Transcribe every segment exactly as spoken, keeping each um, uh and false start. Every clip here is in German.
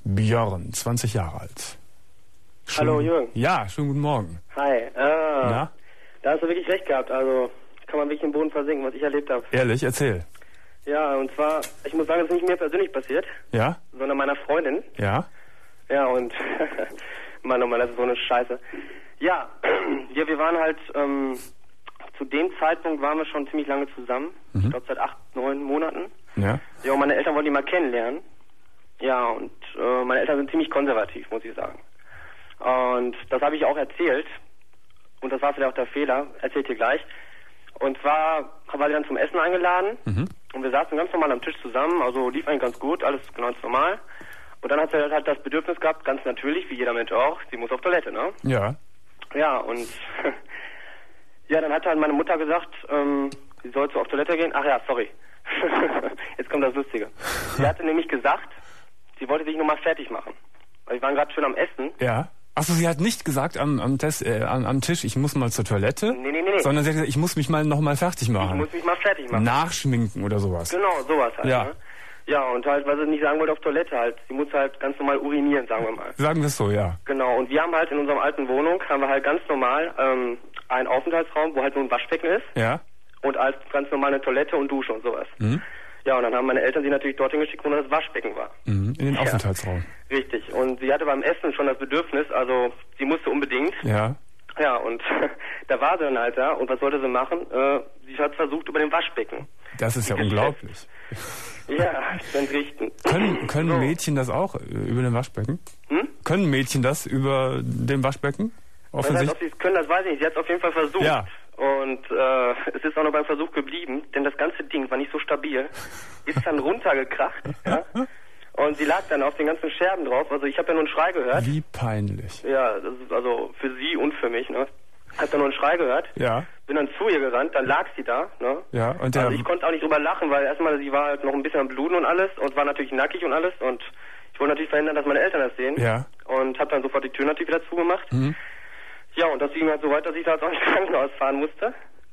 Björn, zwanzig Jahre alt. Schön, Hallo Jürgen. Ja, schönen guten Morgen. Hi. Ah, Na? Da hast du wirklich recht gehabt. Also kann man wirklich im Boden versinken, was ich erlebt habe. Ehrlich, erzähl. Ja, und zwar, ich muss sagen, es ist nicht mir persönlich passiert, Ja? sondern meiner Freundin. Ja? Ja, und Mann, oh Mann, das ist so eine Scheiße. Ja, wir, wir waren halt, ähm, zu dem Zeitpunkt waren wir schon ziemlich lange zusammen. Mhm. Ich glaube seit acht, neun Monaten. Ja? Ja, und meine Eltern wollten die mal kennenlernen. Ja, und äh, meine Eltern sind ziemlich konservativ, muss ich sagen. Und das habe ich auch erzählt. Und das war vielleicht auch der Fehler. Erzählt ihr gleich. Und zwar war sie dann zum Essen eingeladen. Mhm. Und wir saßen ganz normal am Tisch zusammen. Also lief eigentlich ganz gut, alles ganz normal. Und dann hat sie halt das Bedürfnis gehabt, ganz natürlich, wie jeder Mensch auch, sie muss auf Toilette, ne? Ja. Ja, und ja, dann hat halt meine Mutter gesagt, ähm, sie soll so auf Toilette gehen. Ach ja, sorry. Jetzt kommt das Lustige. Sie hatte nämlich gesagt, sie wollte sich nochmal fertig machen. Weil wir waren gerade schön am Essen. Ja. Achso, sie hat nicht gesagt am, am, Test, äh, am, am Tisch, ich muss mal zur Toilette. Nee, nee, nee, nee. Sondern sie hat gesagt, ich muss mich mal nochmal fertig machen. Ich muss mich mal fertig machen. Nachschminken oder sowas. Genau, sowas halt. Ja. Ne? Ja, und halt, weil sie nicht sagen wollte auf Toilette halt. Sie muss halt ganz normal urinieren, sagen wir mal. Sagen wir es so, ja. Genau, und wir haben halt in unserer alten Wohnung, haben wir halt ganz normal ähm, einen Aufenthaltsraum, wo halt nur ein Waschbecken ist. Ja. Und als ganz normal eine Toilette und Dusche und sowas. Mhm. Ja, und dann haben meine Eltern sie natürlich dorthin geschickt, wo das Waschbecken war. Mhm. In den Ja. Aufenthaltsraum. Richtig. Und sie hatte beim Essen schon das Bedürfnis, also sie musste unbedingt. Ja. Ja, und da war sie dann halt da. Und was sollte sie machen? Äh, sie hat versucht über dem Waschbecken. Das ist ja Geschäft. unglaublich. Ja, dann richten. Können, können So. Mädchen das auch äh, über dem Waschbecken? Hm? Können Mädchen das über dem Waschbecken? Das heißt, ob Offensichtlich. sie es können, das weiß ich nicht. Sie hat es auf jeden Fall versucht. Ja. Und äh, es ist auch noch beim Versuch geblieben, denn das ganze Ding war nicht so stabil. Ist dann runtergekracht. Ja? Und sie lag dann auf den ganzen Scherben drauf. Also ich habe ja nur einen Schrei gehört. Wie peinlich. Ja, das ist also für sie und für mich. Ne? Hab dann nur einen Schrei gehört. Ja. Bin dann zu ihr gerannt, dann lag sie da. Ne? Ja, und der. Also ich konnte auch nicht drüber lachen, weil erstmal sie war halt noch ein bisschen am Bluten und alles und war natürlich nackig und alles. Und ich wollte natürlich verhindern, dass meine Eltern das sehen. Ja. Und habe dann sofort die Tür natürlich wieder zugemacht. Mhm. Ja, und das ging halt so weit, dass ich da jetzt auch ins Krankenhaus fahren musste.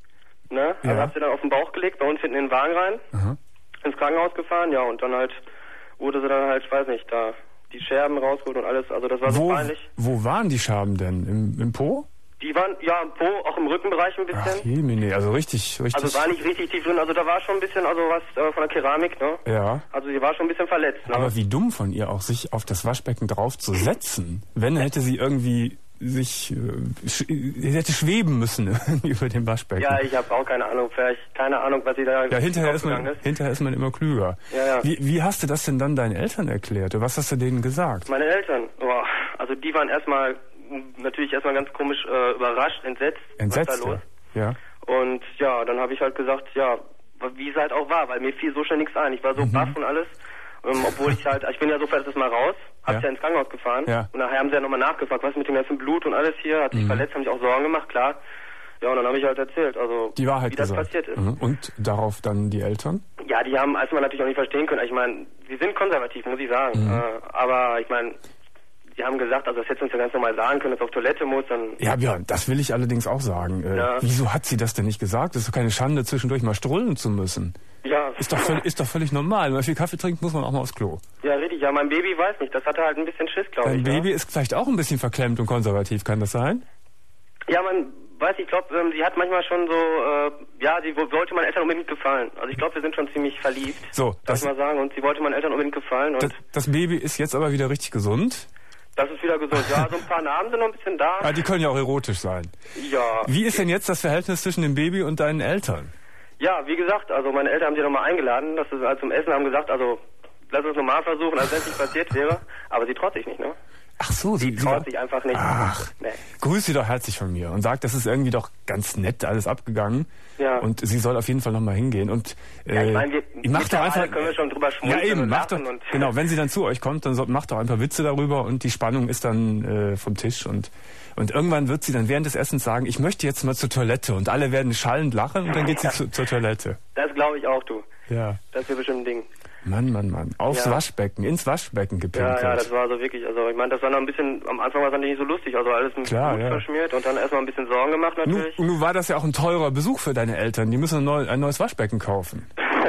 Ne? Also Ja. hab sie dann auf den Bauch gelegt, bei uns hinten in den Wagen rein, Aha. ins Krankenhaus gefahren, ja, und dann halt wurde sie dann halt, ich weiß nicht, da die Scherben rausgeholt und alles, also das war so Wo, peinlich. wo waren die Scherben denn? Im, im Po? Die waren, ja, Po, auch im Rückenbereich ein Ach, bisschen. Jemine, also richtig, richtig. Also es war nicht richtig tief drin, also da war schon ein bisschen, also was äh, von der Keramik, ne? Ja. Also sie war schon ein bisschen verletzt, ne? Aber wie dumm von ihr auch, sich auf das Waschbecken drauf zu setzen. Wenn, hätte sie irgendwie sich, äh, sch hätte schweben müssen über dem Waschbecken. Ja, ich habe auch keine Ahnung, vielleicht, keine Ahnung, was sie da Ja, hinterher ist, man, aufgegangen ist. hinterher ist man immer klüger. Ja, ja. Wie, wie hast du das denn dann deinen Eltern erklärt? Was hast du denen gesagt? Meine Eltern, boah, also die waren erstmal, natürlich erstmal ganz komisch äh, überrascht, entsetzt, Entsetzt? was da los. Ja. Und ja, dann habe ich halt gesagt, ja, wie es halt auch war, weil mir fiel so schnell nichts ein. Ich war so Mhm. baff und alles, ähm, obwohl ich halt, ich bin ja so fertig mal raus, hab's Ja. ja ins Krankenhaus gefahren Ja. und nachher haben sie ja nochmal nachgefragt, was mit dem ganzen Blut und alles hier, hat sich Mhm. verletzt, haben sich auch Sorgen gemacht, klar. Ja, und dann habe ich halt erzählt, also Die Wahrheit wie das gesagt. passiert ist. Mhm. Und darauf dann die Eltern? Ja, die haben erstmal natürlich auch nicht verstehen können. Ich meine, sie sind konservativ, muss ich sagen. Mhm. Äh, aber ich meine, die haben gesagt, also das hättest du uns ja ganz normal sagen können, dass du auf Toilette musst, dann... Ja, Björn, das will ich allerdings auch sagen. Äh, Ja. Wieso hat sie das denn nicht gesagt? Das ist doch keine Schande, zwischendurch mal strullen zu müssen. Ja, Ist doch, völlig, ist doch völlig normal. Wenn man viel Kaffee trinkt, muss man auch mal aufs Klo. ja, richtig. Ja, mein Baby weiß nicht. Das hatte halt ein bisschen Schiss, glaube Dein ich. Baby Ne? ist vielleicht auch ein bisschen verklemmt und konservativ, kann das sein? Ja, man weiß, ich glaube, ähm, sie hat manchmal schon so, äh, ja, sie wo- wollte meinen Eltern unbedingt gefallen. Also ich glaube, wir sind schon ziemlich verliebt, So, darf das, ich mal sagen. Und sie wollte meinen Eltern unbedingt gefallen und das, das Baby ist jetzt aber wieder richtig gesund. das ist wieder gesund. Ja, so ein paar Narben sind noch ein bisschen da. Ja, die können ja auch erotisch sein. Ja. Wie ist denn jetzt das Verhältnis zwischen dem Baby und deinen Eltern? Ja, wie gesagt, also meine Eltern haben sie nochmal eingeladen, dass sie halt zum Essen haben gesagt, also lass uns nochmal versuchen, als wenn es nicht passiert wäre. Aber sie traut sich nicht, ne? Ach so, sie, Sie sie war, traut sich einfach nicht. Ach, Nee. grüß sie doch herzlich von mir und sag, das ist irgendwie doch ganz nett alles abgegangen. Ja. Und sie soll auf jeden Fall nochmal hingehen. Und äh, Ja, ich meine, wir, ich mach doch einfach, können wir schon drüber ja schmunzeln eben, und mach doch, lachen und genau, wenn sie dann zu euch kommt, dann so, macht doch ein paar Witze darüber und die Spannung ist dann äh, vom Tisch und und irgendwann wird sie dann während des Essens sagen, ich möchte jetzt mal zur Toilette und alle werden schallend lachen und dann geht sie zu, zur Toilette. Das glaube ich auch, du. Ja. Das wäre bestimmt ein Ding. Mann, Mann, Mann. Aufs Ja. Waschbecken, ins Waschbecken gepinkelt. Ja, ja, das war so wirklich, also ich meine, das war noch ein bisschen, am Anfang war es natürlich nicht so lustig, also alles mit Klar, Blut ja. verschmiert und dann erstmal ein bisschen Sorgen gemacht Nun, natürlich. nun war das ja auch ein teurer Besuch für deine Eltern. Die müssen ein, neu, ein neues Waschbecken kaufen.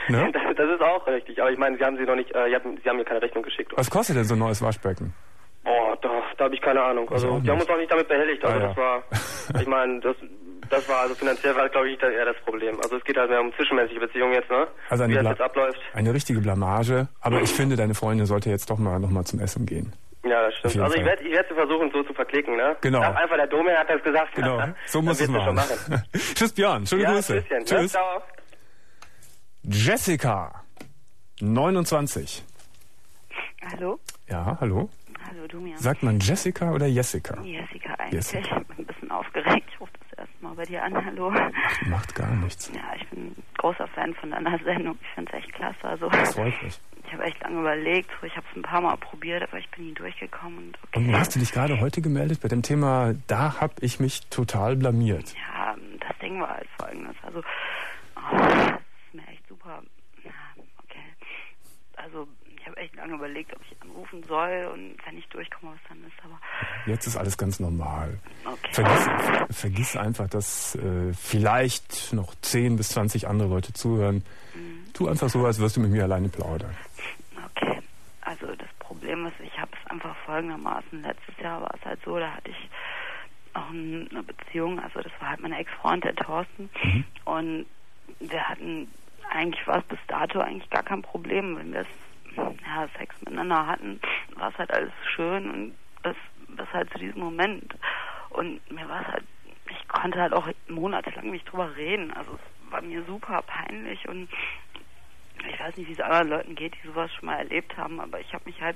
Ne? Das, das ist auch richtig. Aber ich meine, Sie haben sie noch nicht, äh, Sie haben, Sie haben mir keine Rechnung geschickt. Was kostet denn so ein neues Waschbecken? Oh, da, da habe ich keine Ahnung. Also, die haben uns auch nicht damit behelligt. Also, ah, ja. das war, ich meine, das, das war, also finanziell war, glaube ich, eher das Problem. Also, es geht halt mehr um zwischenmenschliche Beziehungen jetzt, ne? Also eine wie das Bla- jetzt abläuft. Eine richtige Blamage. Aber ich finde, deine Freundin sollte jetzt doch mal noch mal zum Essen gehen. Ja, das stimmt. Also, ich werde ich werd sie versuchen, so zu verklicken, ne? Genau. Sag einfach, der Dome hat das gesagt. Genau, so muss es machen. machen. Tschüss, Björn. Schöne ja, Grüße. Tschüsschen. Tschüss. Ja, ciao. Jessica, neunundzwanzig. Hallo? Ja, hallo. Hallo, du mir. Sagt man Jessica oder Jessica? Jessica eigentlich. Jessica. Ich bin ein bisschen aufgeregt. Ich rufe das erste Mal bei dir an. Hallo. Ach, macht gar nichts. Ja, ich bin ein großer Fan von deiner Sendung. Ich finde es echt klasse. Also, Das freut mich. ich habe echt lange überlegt. Ich habe es ein paar Mal probiert, aber ich bin nie durchgekommen. Und, okay. Und hast du dich gerade heute gemeldet bei dem Thema, da habe ich mich total blamiert. Ja, das Ding war halt folgendes. Also, oh, das ist mir echt super. Ja, okay. Also, ich habe echt lange überlegt, ob ich anrufen soll und wenn ich durchkomme, was dann ist. Aber Jetzt ist alles ganz normal. okay. Vergiss, ver- vergiss einfach, dass äh, vielleicht noch zehn bis zwanzig andere Leute zuhören. Mhm. Tu einfach so, als wirst du mit mir alleine plaudern. Okay, also das Problem ist, ich habe es einfach folgendermaßen, letztes Jahr war es halt so, da hatte ich auch eine Beziehung, also das war halt mein Ex-Freund, der Thorsten, Mhm. und wir hatten, eigentlich war es bis dato eigentlich gar kein Problem, wenn wir es, ja, Sex miteinander hatten, war es halt alles schön und das, das halt zu diesem Moment. Und mir war es halt, ich konnte halt auch monatelang nicht drüber reden, also es war mir super peinlich und ich weiß nicht, wie es anderen Leuten geht, die sowas schon mal erlebt haben, aber ich habe mich halt...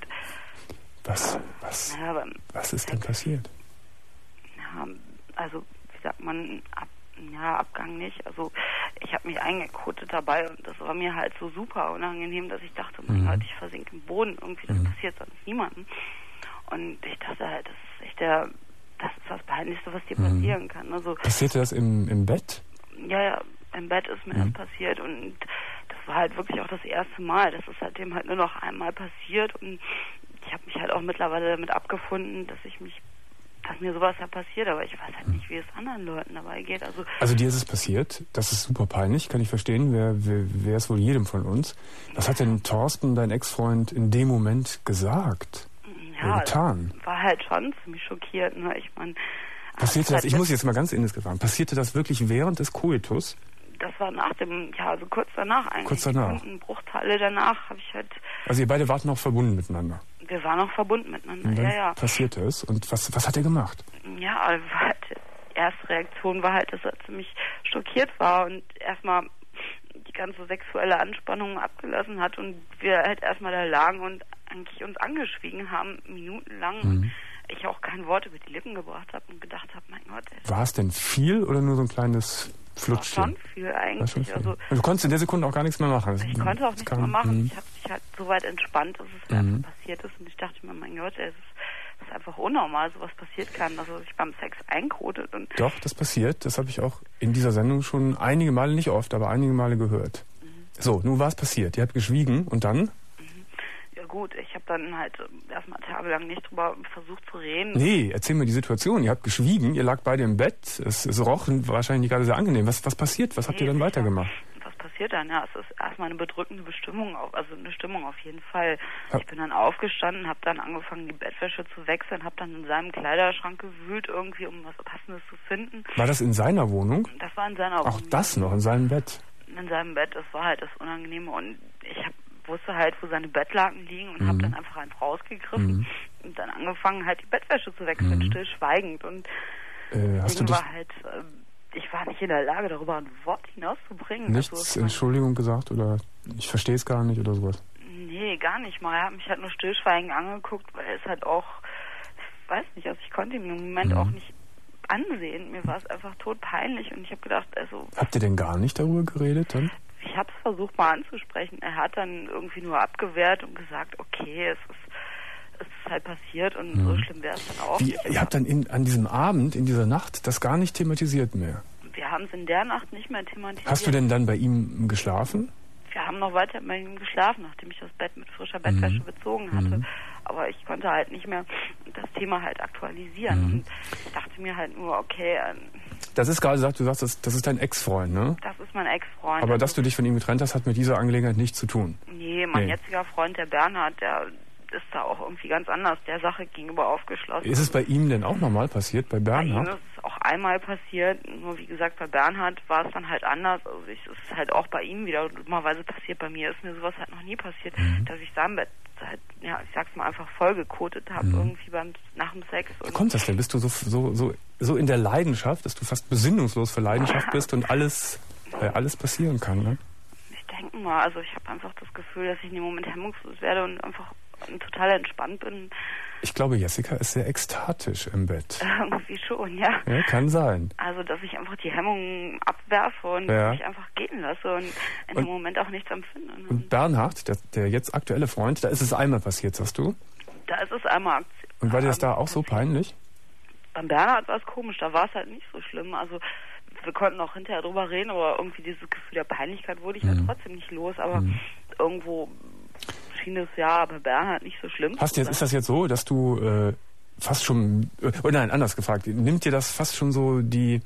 Was, was, Naja, beim was ist denn passiert? Ja, also, wie sagt man, ab, ja, Abgang nicht. Also, ich habe mich eingekotet dabei und das war mir halt so super unangenehm, dass ich dachte, mein Mhm. Gott, ich versinke im Boden. Irgendwie, das Mhm. passiert sonst niemandem. Und ich dachte halt, das ist echt der, das ist das Peinlichste, was dir Mhm. passieren kann. Also, Passierte das im, im Bett? ja, ja, im Bett ist mir Mhm. das passiert und das war halt wirklich auch das erste Mal. Das ist seitdem halt nur noch einmal passiert und ich habe mich halt auch mittlerweile damit abgefunden, dass ich mich, dass mir sowas ja passiert, aber ich weiß halt nicht, wie es anderen Leuten dabei geht. Also, Also dir ist es passiert, das ist super peinlich, kann ich verstehen, wer, wer, wer ist wohl jedem von uns. Was hat denn Thorsten, dein Ex-Freund, in dem Moment gesagt? ja, Oder getan? war halt schon ziemlich schockiert. Ne? Ich meine, Passierte das, ich muss jetzt mal ganz indiskret fragen, passierte das wirklich während des Koitus? das war nach dem, ja, also kurz danach eigentlich. Kurz danach. Sekunden, Bruchteile danach habe ich halt, Also ihr beide wart noch verbunden miteinander. wir waren noch verbunden miteinander, Und dann ja, ja. passierte es. Und was, was hat er gemacht? Ja, also halt, die erste Reaktion war halt, dass er ziemlich schockiert war und erstmal die ganze sexuelle Anspannung abgelassen hat und wir halt erstmal da lagen und eigentlich uns angeschwiegen haben, minutenlang. Mhm. Ich auch kein Wort über die Lippen gebracht habe und gedacht habe, mein Gott, ey, War es denn viel oder nur so ein kleines das war Flutschchen? schon viel War eigentlich. schon viel. Also du konntest in der Sekunde auch gar nichts mehr machen. ich konnte auch Das nichts kam- mehr machen. Mhm. Ich habe mich halt so weit entspannt, dass es halt Mhm. einfach passiert ist und ich dachte mir, mein Gott, ey, es ist, es ist einfach unnormal, sowas passiert kann, dass er sich beim Sex einkotet und Doch, das passiert. Das habe ich auch in dieser Sendung schon einige Male, nicht oft, aber einige Male gehört. So, nun war es passiert. Ihr habt geschwiegen und dann? ja gut, ich habe dann halt äh, erstmal tagelang nicht drüber versucht zu reden. Nee, erzähl mir die Situation. Ihr habt geschwiegen, ihr lag beide im Bett. Es, es roch wahrscheinlich nicht gerade sehr angenehm. Was, was passiert? Was habt ihr Nee, dann sicher. weitergemacht? Was passiert dann? Ja, es ist erstmal eine bedrückende Bestimmung, auf, also eine Stimmung auf jeden Fall. Ja. Ich bin dann aufgestanden, habe dann angefangen, die Bettwäsche zu wechseln, habe dann in seinem Kleiderschrank gewühlt, irgendwie, um was Passendes zu finden. War das in seiner Wohnung? Das war in seiner Auch Wohnung. das noch, in seinem Bett? In seinem Bett, das war halt das Unangenehme und ich hab, wusste halt, wo seine Bettlaken liegen und Mhm. habe dann einfach eins rausgegriffen Mhm. und dann angefangen, halt die Bettwäsche zu wechseln, Mhm. stillschweigend und Äh, hast Ding du dich war halt, äh, ich war nicht in der Lage, darüber ein Wort hinauszubringen. nichts Also, ich mein, Entschuldigung gesagt oder ich verstehe es gar nicht oder sowas? nee, gar nicht mal. Er hat mich halt nur stillschweigend angeguckt, weil es halt auch, ich weiß nicht, also ich konnte ihm im Moment Mhm. auch nicht ansehen. Mir war es einfach todpeinlich und ich habe gedacht, also Habt ihr denn gar nicht darüber geredet dann? ich habe es versucht mal anzusprechen. Er hat dann irgendwie nur abgewehrt und gesagt, okay, es ist, es ist halt passiert und Mhm. so schlimm wäre es dann auch Wie, nicht. ihr habt dann in, an diesem Abend, in dieser Nacht, das gar nicht thematisiert mehr. Wir haben es in der Nacht nicht mehr thematisiert. Hast du denn dann bei ihm geschlafen? Wir haben noch weiter bei ihm geschlafen, nachdem ich das Bett mit frischer Bettwäsche Mhm. bezogen hatte. Mhm. Aber ich konnte halt nicht mehr das Thema halt aktualisieren. Mhm. Und ich dachte mir halt nur, okay, äh, Das ist gerade, du sagst, das, das ist dein Ex-Freund, ne? Das ist mein Ex-Freund. Aber dass du dich von ihm getrennt hast, hat mit dieser Angelegenheit nichts zu tun. Nee, mein Nee. jetziger Freund, der Bernhard, der ist da auch irgendwie ganz anders der Sache gegenüber aufgeschlossen. Ist es bei ihm denn auch nochmal passiert, bei Bei ihm Bernhard? ist es auch einmal passiert, nur wie gesagt, bei Bernhard war es dann halt anders. Also ich, es ist halt auch bei ihm wieder dummerweise passiert. Bei mir ist mir sowas halt noch nie passiert, Mhm. dass ich sein Bett halt, ja, ich sag's mal einfach voll gekotet habe, Mhm. irgendwie beim, nach dem Sex. Wie Und kommt das denn? Bist du so, so, so, so in der Leidenschaft, dass du fast besinnungslos für Leidenschaft bist und alles, äh, alles passieren kann, ne? ich denke mal, also ich habe einfach das Gefühl, dass ich in dem Moment hemmungslos werde und einfach total entspannt bin. Ich glaube, Jessica ist sehr ekstatisch im Bett. Irgendwie schon, ja. Ja, kann sein. Also, dass ich einfach die Hemmungen abwerfe und Ja. mich einfach gehen lasse und in Und- dem Moment auch nichts empfinde. Und Bernhard, der, der jetzt aktuelle Freund, da ist es einmal passiert, sagst du? Da ist es einmal Aktion. Und war dir das ähm, da auch so peinlich? Beim Bernhard war es komisch, da war es halt nicht so schlimm. Also wir konnten auch hinterher drüber reden, aber irgendwie dieses Gefühl der Peinlichkeit wurde ich Mhm. halt trotzdem nicht los. Aber Mhm. irgendwo schien es ja bei Bernhard nicht so schlimm Hast zu jetzt, sein. ist das jetzt so, dass du äh, fast schon, äh, oh nein, anders gefragt, nimmt dir das fast schon so die,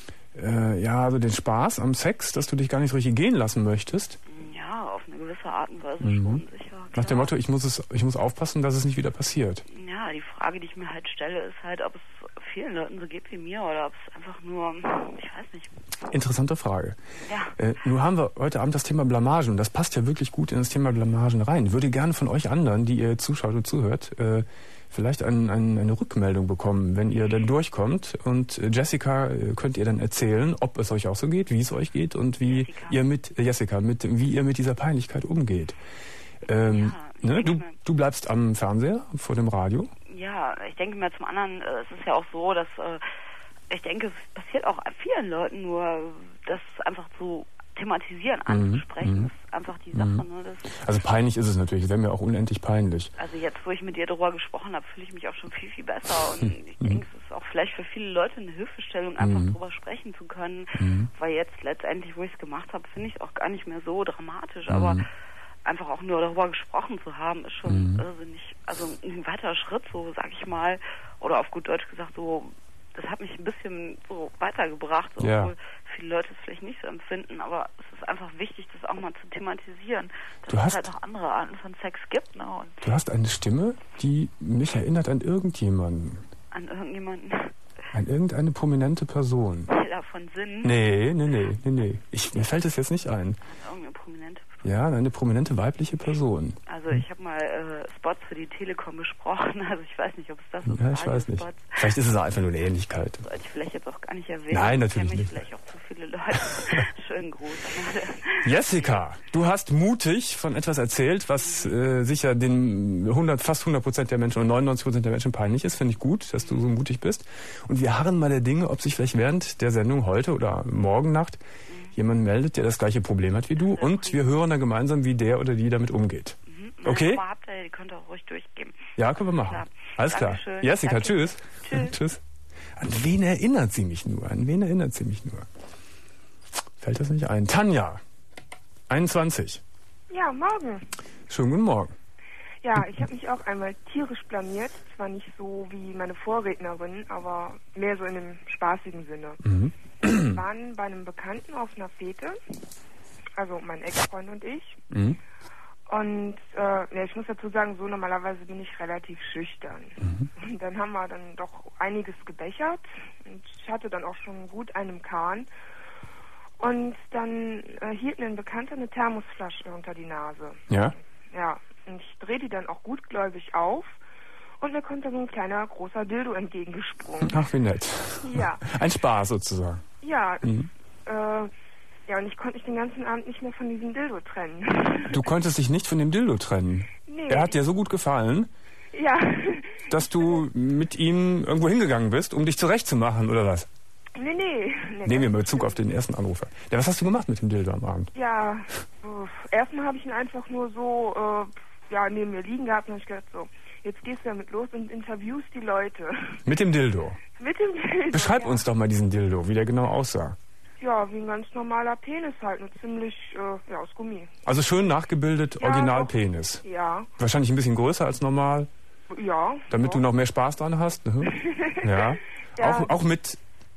äh, ja, so den Spaß am Sex, dass du dich gar nicht so richtig gehen lassen möchtest? Ja, auf eine gewisse Art und Weise Mhm. schon, sicher. Nach dem klar. Motto, ich muss es, ich muss aufpassen, dass es nicht wieder passiert. Ja, die Frage, die ich mir halt stelle, ist halt, ob es vielen Leuten so geht wie mir oder ob es einfach nur, ich weiß nicht. Interessante Frage. Ja. Äh, nun haben wir heute Abend das Thema Blamagen und das passt ja wirklich gut in das Thema Blamagen rein. Ich würde gerne von euch anderen, die ihr zuschaut und zuhört, äh, vielleicht ein, ein, eine Rückmeldung bekommen, wenn ihr dann durchkommt. Und äh, Jessica, äh, könnt ihr dann erzählen, ob es euch auch so geht, wie es euch geht und wie Jessica. ihr mit, äh, Jessica, mit, wie ihr mit dieser Peinlichkeit umgeht. Ähm, Ja, ne? ich du, denke mal- du bleibst am Fernseher, vor dem Radio. Ja, ich denke mir zum anderen, äh, es ist ja auch so, dass äh, ich denke, es passiert auch vielen Leuten, nur das einfach zu thematisieren, anzusprechen, mhm. ist einfach die Sache. Mhm. Ne? Das, Also peinlich ist es natürlich, es wäre mir auch unendlich peinlich. also jetzt, wo ich mit dir darüber gesprochen habe, fühle ich mich auch schon viel, viel besser. Und ich Mhm. denke, es ist auch vielleicht für viele Leute eine Hilfestellung, einfach Mhm. drüber sprechen zu können. Mhm. Weil jetzt letztendlich, wo ich es gemacht habe, finde ich es auch gar nicht mehr so dramatisch. Mhm. Aber einfach auch nur darüber gesprochen zu haben, ist schon Mhm. irrsinnig, also ein weiterer Schritt, so sag ich mal, oder auf gut Deutsch gesagt, so, das hat mich ein bisschen so weitergebracht, obwohl Ja. viele Leute es vielleicht nicht so empfinden, aber es ist einfach wichtig, das auch mal zu thematisieren, dass Du es hast- halt auch andere Arten von Sex gibt, ne, und Du hast eine Stimme, die mich erinnert an irgendjemanden. an irgendjemanden An irgendeine prominente Person. davon Sinn, Nee, nee, nee, nee, nee. Ich, mir fällt es jetzt nicht ein. an irgendeine prominente Ja, eine prominente weibliche Person. Also ich habe mal äh, Spots für die Telekom besprochen, also ich weiß nicht, ob es das ist. Ja, ich weiß nicht. Spots. Vielleicht ist es einfach nur eine Ähnlichkeit. Sollte ich vielleicht jetzt auch gar nicht erwähnen. Nein, Das natürlich kennen mich nicht. vielleicht auch zu viele Leute. Schönen Gruß an alle. Jessica, du hast mutig von etwas erzählt, was äh, sicher den hundert, fast hundert Prozent der Menschen und neunundneunzig Prozent der Menschen peinlich ist. Finde ich gut, dass du so mutig bist. Und wir harren mal der Dinge, ob sich vielleicht während der Sendung heute oder morgen Nacht jemand meldet, der das gleiche Problem hat wie du. Und wir hören dann gemeinsam, wie der oder die damit umgeht. Mhm. Okay. Nummer habt ihr, die könnt ihr auch ruhig durchgeben. Ja, können wir machen. Klar. Alles klar. Dankeschön. Jessica, Danke. tschüss. Tschüss. Tschüss. An wen erinnert sie mich nur? An wen erinnert sie mich nur? Fällt das nicht ein? Tanja, einundzwanzig. Ja, morgen. Schönen guten Morgen. Ja, ich habe mich auch einmal tierisch blamiert. Zwar nicht so wie meine Vorrednerin, aber mehr so in einem spaßigen Sinne. Mhm. Wir waren bei einem Bekannten auf einer Fete, also mein Ex-Freund und ich. Mhm. Und äh, ja, ich muss dazu sagen, so normalerweise bin ich relativ schüchtern. Mhm. Und dann haben wir dann doch einiges gebechert. Und ich hatte dann auch schon gut einen Kahn. Und dann äh, hielt mir ein Bekannter eine Thermosflasche unter die Nase. Ja? Ja, und ich drehe die dann auch gutgläubig auf. Und mir kommt dann so ein kleiner, großer Dildo entgegengesprungen. Ach, wie nett. Ja. Ein Spaß sozusagen. Ja, Mhm. äh, ja, und ich konnte mich den ganzen Abend nicht mehr von diesem Dildo trennen. Du konntest dich nicht von dem Dildo trennen. Nee. Er hat dir so gut gefallen, Ja. dass du mit ihm irgendwo hingegangen bist, um dich zurechtzumachen, oder was? Nee, nee. nee Nehmen wir mal Bezug auf den ersten Anrufer. Ja, was hast du gemacht mit dem Dildo am Abend? Ja, äh, erstmal habe ich ihn einfach nur so, äh, ja, neben mir liegen gehabt und hab ich gedacht, so, jetzt gehst du damit los und interviewst die Leute. Mit dem Dildo. Mit dem Dildo. Beschreib ja. uns doch mal diesen Dildo, wie der genau aussah. Ja, wie ein ganz normaler Penis halt, nur ziemlich, äh, ja, aus Gummi. Also schön nachgebildet, Ja, Originalpenis. Ja, Wahrscheinlich ein bisschen größer als normal, ja. damit ja. du noch mehr Spaß dran hast. Ne? Ja. Ja. Auch, auch mit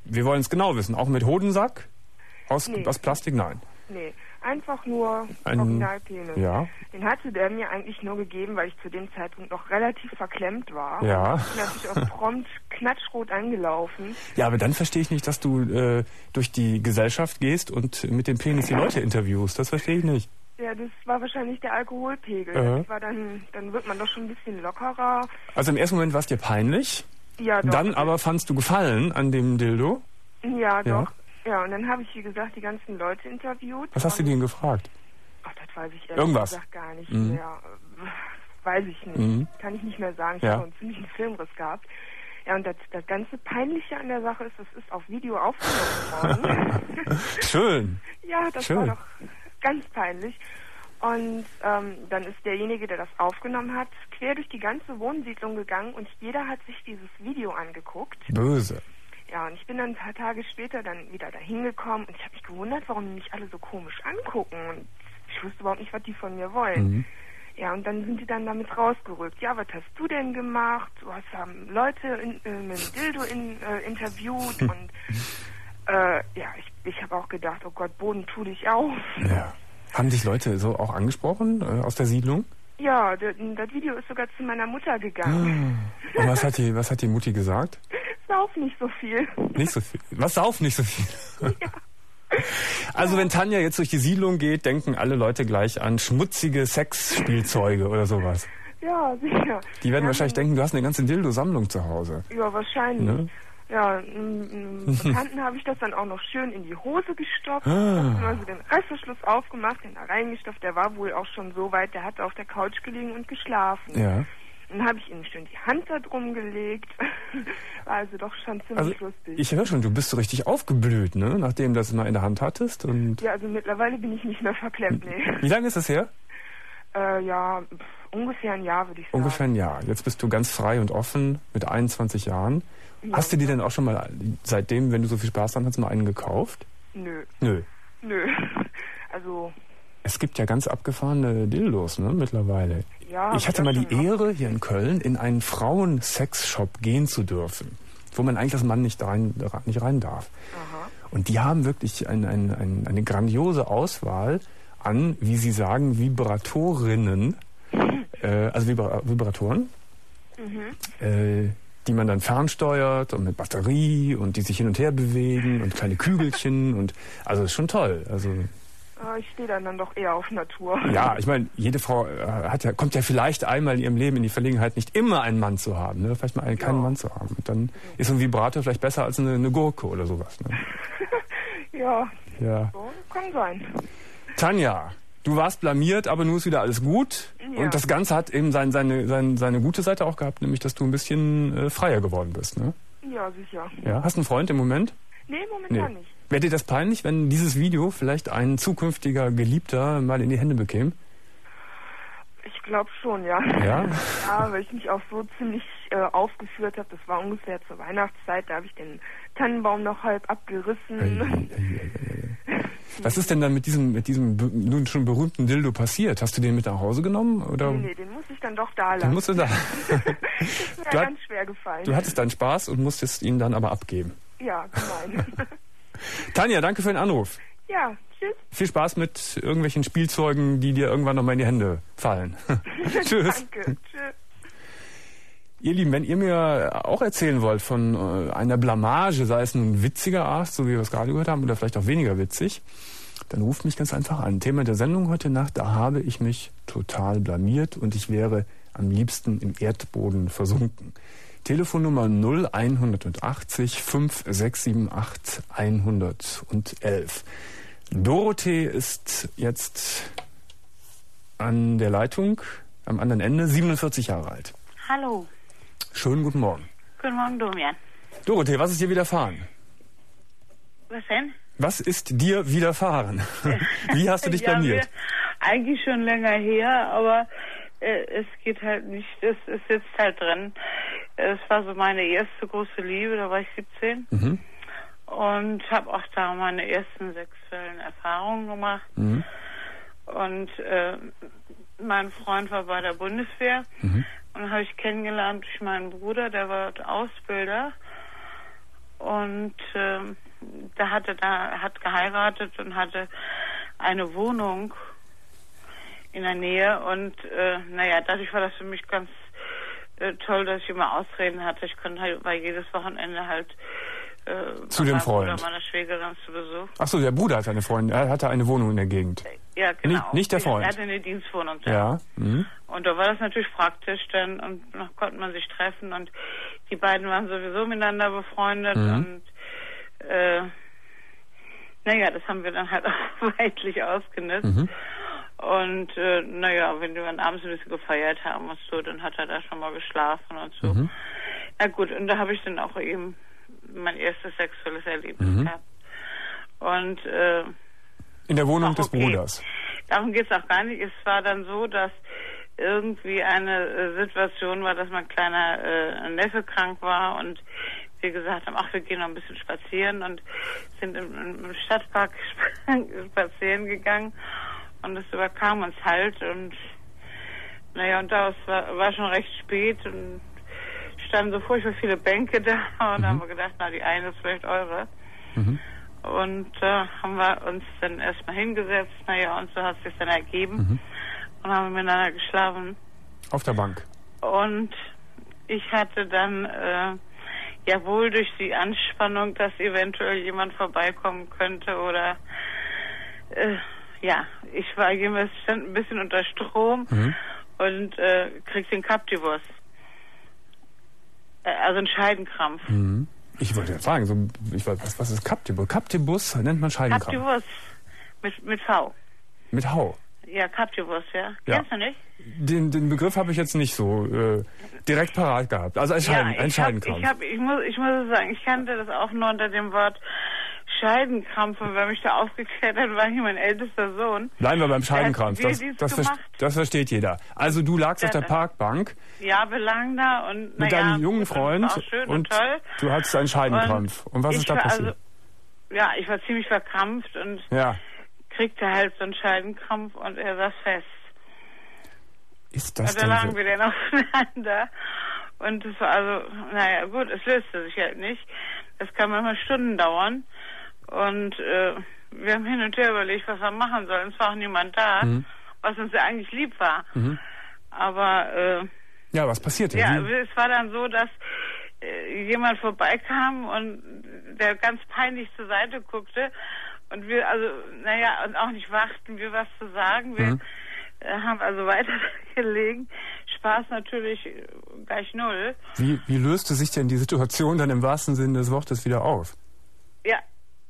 wir wollen es genau wissen. Auch mit Hodensack? Aus, Nee. aus Plastik? Nein. Nee, einfach nur Ein- Originalpenis. Ja. Den hatte der mir eigentlich nur gegeben, weil ich zu dem Zeitpunkt noch relativ verklemmt war. Ja. Ich bin natürlich auch prompt knatschrot angelaufen. Ja, aber dann verstehe ich nicht, dass du äh, durch die Gesellschaft gehst und mit dem Penis die Leute interviewst. Das verstehe ich nicht. Ja, das war wahrscheinlich der Alkoholpegel. Äh. Das war dann, dann wird man doch schon ein bisschen lockerer. Also im ersten Moment war es dir peinlich, Ja, doch. dann aber fandst du Gefallen an dem Dildo. Ja, Ja. doch. Ja, und dann habe ich, wie gesagt, die ganzen Leute interviewt. Was hast du Und- denen gefragt? Ach, das weiß ich ehrlich Irgendwas. gesagt gar nicht Mhm. mehr. Weiß ich nicht. Mhm. Kann ich nicht mehr sagen. Ich Ja. habe einen ziemlichen Filmriss gehabt. Ja, und das, das ganze Peinliche an der Sache ist, es ist auf Video aufgenommen worden. Schön. Ja, das Schön. war doch ganz peinlich. Und ähm, dann ist derjenige, der das aufgenommen hat, quer durch die ganze Wohnsiedlung gegangen und jeder hat sich dieses Video angeguckt. Böse. Ja, und ich bin dann ein paar Tage später dann wieder dahin gekommen und ich habe mich gewundert, warum die mich alle so komisch angucken. Und ich wusste überhaupt nicht, was die von mir wollen. Mhm. Ja, und dann sind die dann damit rausgerückt. Ja, was hast du denn gemacht? Du hast haben Leute in, äh, mit dem Dildo in, äh, interviewt und äh, ja, ich, ich habe auch gedacht, oh Gott, Boden, tu dich auf. Ja. Haben dich Leute so auch angesprochen äh, aus der Siedlung? Ja, das, das Video ist sogar zu meiner Mutter gegangen. Und was hat die, was hat die Mutti gesagt? Sauf nicht so viel. Nicht so viel. Was sauf nicht so viel? Also wenn Tanja jetzt durch die Siedlung geht, denken alle Leute gleich an schmutzige Sexspielzeuge oder sowas. Ja, sicher. Die werden ja, wahrscheinlich denken, du hast eine ganze Dildo-Sammlung zu Hause. Ja, wahrscheinlich. Ne? Ja, m- m- Bekannten habe ich das dann auch noch schön in die Hose gestopft. Ah. Hab also den Reißverschluss aufgemacht, den da reingestopft. Der war wohl auch schon so weit, der hat auf der Couch gelegen und geschlafen. Ja. Dann habe ich ihm schön die Hand da drum gelegt. War also doch schon ziemlich Also lustig. ich höre schon, du bist so richtig aufgeblüht, ne? Nachdem du das mal in der Hand hattest. Und Ja, also mittlerweile bin ich nicht mehr verklemmt, nee. wie lange ist das her? äh, ja, pf, ungefähr ein Jahr, würde ich sagen. Ungefähr ein Jahr. Jetzt bist du ganz frei und offen mit einundzwanzig Jahren. Ja. Hast du dir denn auch schon mal seitdem, wenn du so viel Spaß dran hast, mal einen gekauft? Nö, Nö. nö. Also, Es gibt ja ganz abgefahrene Dildos, ne, mittlerweile. ja. Ich hatte hab mal das die schon Ehre, hier in Köln in einen Frauensexshop gehen zu dürfen, wo man eigentlich als Mann nicht rein, nicht rein darf. Aha. Und die haben wirklich ein, ein, ein, eine grandiose Auswahl an, wie sie sagen, Vibratorinnen, äh, also Vibra Vibratoren, Mhm. äh, die man dann fernsteuert und mit Batterie und die sich hin und her bewegen und kleine Kügelchen und also ist schon toll. Also Ah, ich stehe dann, dann doch eher auf Natur. ja, ich meine, jede Frau äh, hat ja, kommt ja vielleicht einmal in ihrem Leben in die Verlegenheit, nicht immer einen Mann zu haben, ne? Vielleicht mal einen, keinen Ja. Mann zu haben. Und dann ist so ein Vibrator vielleicht besser als eine, eine Gurke oder sowas. Ne? Ja, Ja. so kann sein. Tanja, du warst blamiert, aber nun ist wieder alles gut. Ja. Und das Ganze hat eben sein, seine, seine, seine gute Seite auch gehabt, nämlich, dass du ein bisschen äh, freier geworden bist. Ne? Ja, sicher. Ja. Hast du einen Freund im Moment? Nee, momentan nicht. Wäre dir das peinlich, wenn dieses Video vielleicht ein zukünftiger Geliebter mal in die Hände bekäme? Ich glaube schon, ja. Ja? Ja, weil ich mich auch so ziemlich äh, aufgeführt habe. Das war ungefähr zur Weihnachtszeit. Da habe ich den Tannenbaum noch halb abgerissen. Ei, ei, ei, ei, ei. Was ist denn dann mit diesem, mit diesem be- nun schon berühmten Dildo passiert? Hast du den mit nach Hause genommen? Oder? Nee, nee, den muss ich dann doch da Den lassen. musst du da. Das ist mir Du hat- ganz schwer gefallen. Du hattest deinen Spaß und musstest ihn dann aber abgeben. Ja, gemein. Tanja, danke für den Anruf. Ja, tschüss. Viel Spaß mit irgendwelchen Spielzeugen, die dir irgendwann nochmal in die Hände fallen. Tschüss. Danke. Tschüss. Ihr Lieben, wenn ihr mir auch erzählen wollt von äh, einer Blamage, sei es nun witziger Art, so wie wir es gerade gehört haben, oder vielleicht auch weniger witzig, dann ruft mich ganz einfach an. Thema der Sendung heute Nacht, da habe ich mich total blamiert und ich wäre am liebsten im Erdboden versunken. Telefonnummer null einhundertachtzig fünf sechs sieben acht hundertelf. Dorothee ist jetzt an der Leitung, am anderen Ende, siebenundvierzig Jahre alt. Hallo. Schönen guten Morgen. Guten Morgen, Domian. Dorothee, was ist dir widerfahren? Was denn? Was ist dir widerfahren? Wie hast du dich ja, blamiert? wir- Eigentlich schon länger her, aber äh, es geht halt nicht. Es, es sitzt halt drin. Es war so meine erste große Liebe, da war ich siebzehn. Mhm. Und habe auch da meine ersten sexuellen Erfahrungen gemacht. Mhm. Und äh, mein Freund war bei der Bundeswehr. Mhm. Und habe ich kennengelernt durch meinen Bruder, der war Ausbilder. Und ähm, da hatte da hat geheiratet und hatte eine Wohnung in der Nähe. Und äh, naja, dadurch war das für mich ganz äh, toll, dass ich immer Ausreden hatte. Ich konnte halt bei jedes Wochenende halt äh, zu dem Freund oder meiner Schwägerin zu Besuch. Ach so, der Bruder hat eine Freundin, er hatte eine Wohnung in der Gegend. Ja, genau. Nicht, nicht der Freund. Er hatte eine Dienstwohnung da. Ja. Mhm. Und da war das natürlich praktisch dann und da konnte man sich treffen und die beiden waren sowieso miteinander befreundet Mhm. und äh, naja, das haben wir dann halt auch weitlich ausgenutzt. Mhm. Und äh, naja, wenn wir dann abends ein bisschen gefeiert haben und so, dann hat er da schon mal geschlafen und so. Mhm. Na gut, und da habe ich dann auch eben mein erstes sexuelles Erlebnis Mhm. gehabt. Und äh, In der Wohnung Ach, des okay. Bruders. Darum geht es auch gar nicht. Es war dann so, dass irgendwie eine äh, Situation war, dass mein kleiner äh, Neffe krank war und wir gesagt haben, ach, wir gehen noch ein bisschen spazieren und sind im, im Stadtpark spazieren gegangen und es überkam uns halt und naja, und da war, war schon recht spät und standen so furchtbar viele Bänke da und Mhm. da haben wir gedacht, na, die eine ist vielleicht eure. Mhm. Und da äh, haben wir uns dann erstmal hingesetzt, naja, und so hat es sich dann ergeben. Mhm. Und haben miteinander geschlafen. Auf der Bank. Und ich hatte dann, äh, ja wohl durch die Anspannung, dass eventuell jemand vorbeikommen könnte oder, äh, ja, ich war jemals stand ein bisschen unter Strom Mhm. und äh, krieg den Kaptivus. Äh, also einen Scheidenkrampf. Mhm. Ich wollte ja fragen, so, ich weiß, was, was ist Kaptibus? Kaptibus nennt man Scheidenkrampf. Kaptivus mit, mit V. Mit Hau. Ja, Kaptivus, ja. Ja. Kennst du nicht? Den, den Begriff habe ich jetzt nicht so äh, direkt parat gehabt. Also ein, Scheiden, ja, ein ich Scheidenkrampf. Hab, ich, hab, ich, muss, ich muss sagen, ich kannte das auch nur unter dem Wort Scheidenkrampf. Und wer mich da aufgeklärt hat, war hier mein ältester Sohn. Bleiben wir beim Scheidenkrampf. Der hat Das, Wehrdienst das, ver- gemacht. das versteht jeder. Also du lagst Ja, auf der das- Parkbank Jahrelang da und mit na ja, deinem jungen gut, Freund das war auch schön und, und toll. du hattest einen Scheidenkrampf. Und, was ich ist da war passiert? Also, ja, ich war ziemlich verkrampft und ja. kriegte halt so einen Scheidenkrampf und er saß fest. Ist das Und da denn lagen so? wir dann aufeinander. Und es war also, naja, gut, es löste sich halt nicht. Das kann manchmal Stunden dauern. Und äh, wir haben hin und her überlegt, was wir machen sollen. Es war auch niemand da, Mhm. was uns ja eigentlich lieb war. Mhm. Aber äh, Ja, was passiert denn? ja, Wie- es war dann so, dass äh, jemand vorbeikam und der ganz peinlich zur Seite guckte. Und wir, also, naja, und auch nicht wagten, wir was zu sagen. Wir Mhm. äh, haben also weiter gelegen. Spaß natürlich äh, gleich null. Wie, wie löste sich denn die Situation dann im wahrsten Sinne des Wortes wieder auf? Ja,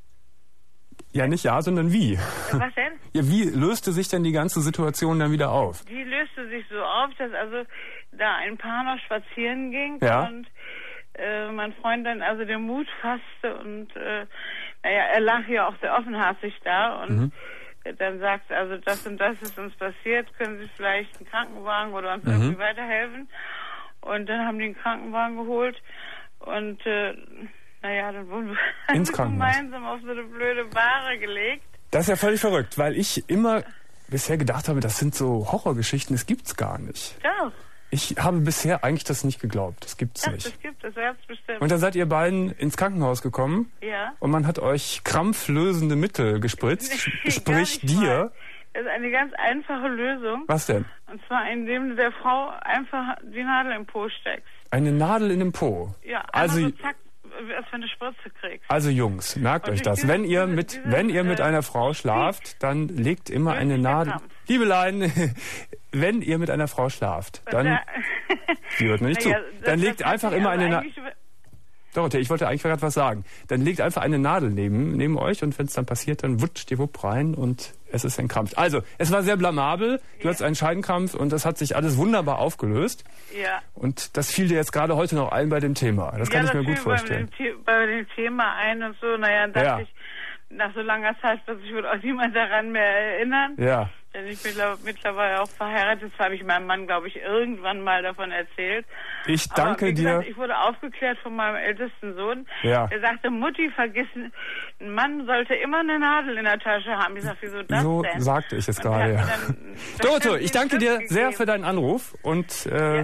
Ja, nicht ja, sondern wie? was denn? Ja, wie löste sich denn die ganze Situation dann wieder auf? Die löste sich so auf, dass also da ein Paar noch spazieren ging Ja. und äh, mein Freund dann also den Mut fasste und äh, naja, er lag ja auch sehr offenherzig da und Mhm. dann sagt also das und das ist uns passiert, können Sie vielleicht einen Krankenwagen oder uns Mhm. irgendwie weiterhelfen? Und dann haben die einen Krankenwagen geholt und äh, naja, dann wurden wir Ins Krankenhaus. gemeinsam auf so eine blöde Bahre gelegt. Das ist ja völlig verrückt, weil ich immer bisher gedacht habe, das sind so Horrorgeschichten, das gibt's gar nicht. Doch, Ich habe bisher eigentlich das nicht geglaubt, das gibt's doch, nicht. das gibt es, ganz bestimmt. Und dann seid ihr beiden ins Krankenhaus gekommen Ja. und man hat euch krampflösende Mittel gespritzt, Nee, sprich gar nicht dir. mal. Das ist eine ganz einfache Lösung. Was denn? Und zwar, indem du der Frau einfach die Nadel im Po steckst. Eine Nadel in den Po. Ja, einmal Also, so zack, als wenn du Spritze kriegst. also Jungs, merkt Und euch durch das. diese- Wenn ihr diese- mit, diese, wenn ihr mit äh, einer Frau schlaft, dann legt immer löst eine sich der Nadel. Krampf. Liebelein, wenn ihr mit einer Frau schlaft, Und dann, da- die hört mir nicht zu, Naja, das- dann das legt hat einfach sich immer also eine Nadel. eigentlich über- Dorothee, ich wollte eigentlich gerade was sagen. Dann legt einfach eine Nadel neben, neben euch und wenn es dann passiert, dann wutscht die Wupp rein und es ist entkrampft. Also, es war sehr blamabel. Du Ja. hattest einen Scheidenkrampf und das hat sich alles wunderbar aufgelöst. Ja. Und das fiel dir jetzt gerade heute noch ein bei dem Thema. Das kann ja, ich mir das gut fiel bei vorstellen. dem, The- bei dem Thema ein und so. Naja, dann dachte Ja. ich, nach so langer Zeit wird sich wohl auch niemand daran mehr erinnern. Ja. Denn ich bin mittler- mittlerweile auch verheiratet. Das habe ich meinem Mann, glaube ich, irgendwann mal davon erzählt. Ich danke Aber, wie gesagt, dir. ich wurde aufgeklärt von meinem ältesten Sohn. Ja. Der sagte, Mutti, vergiss, ein Mann sollte immer eine Nadel in der Tasche haben. Ich sagte, wieso das So denn? sagte ich es Und der gerade, hat ja. mir dann Dorothee, bestimmt ich danke den dir Tipp sehr gegeben. für deinen Anruf und äh, Ja.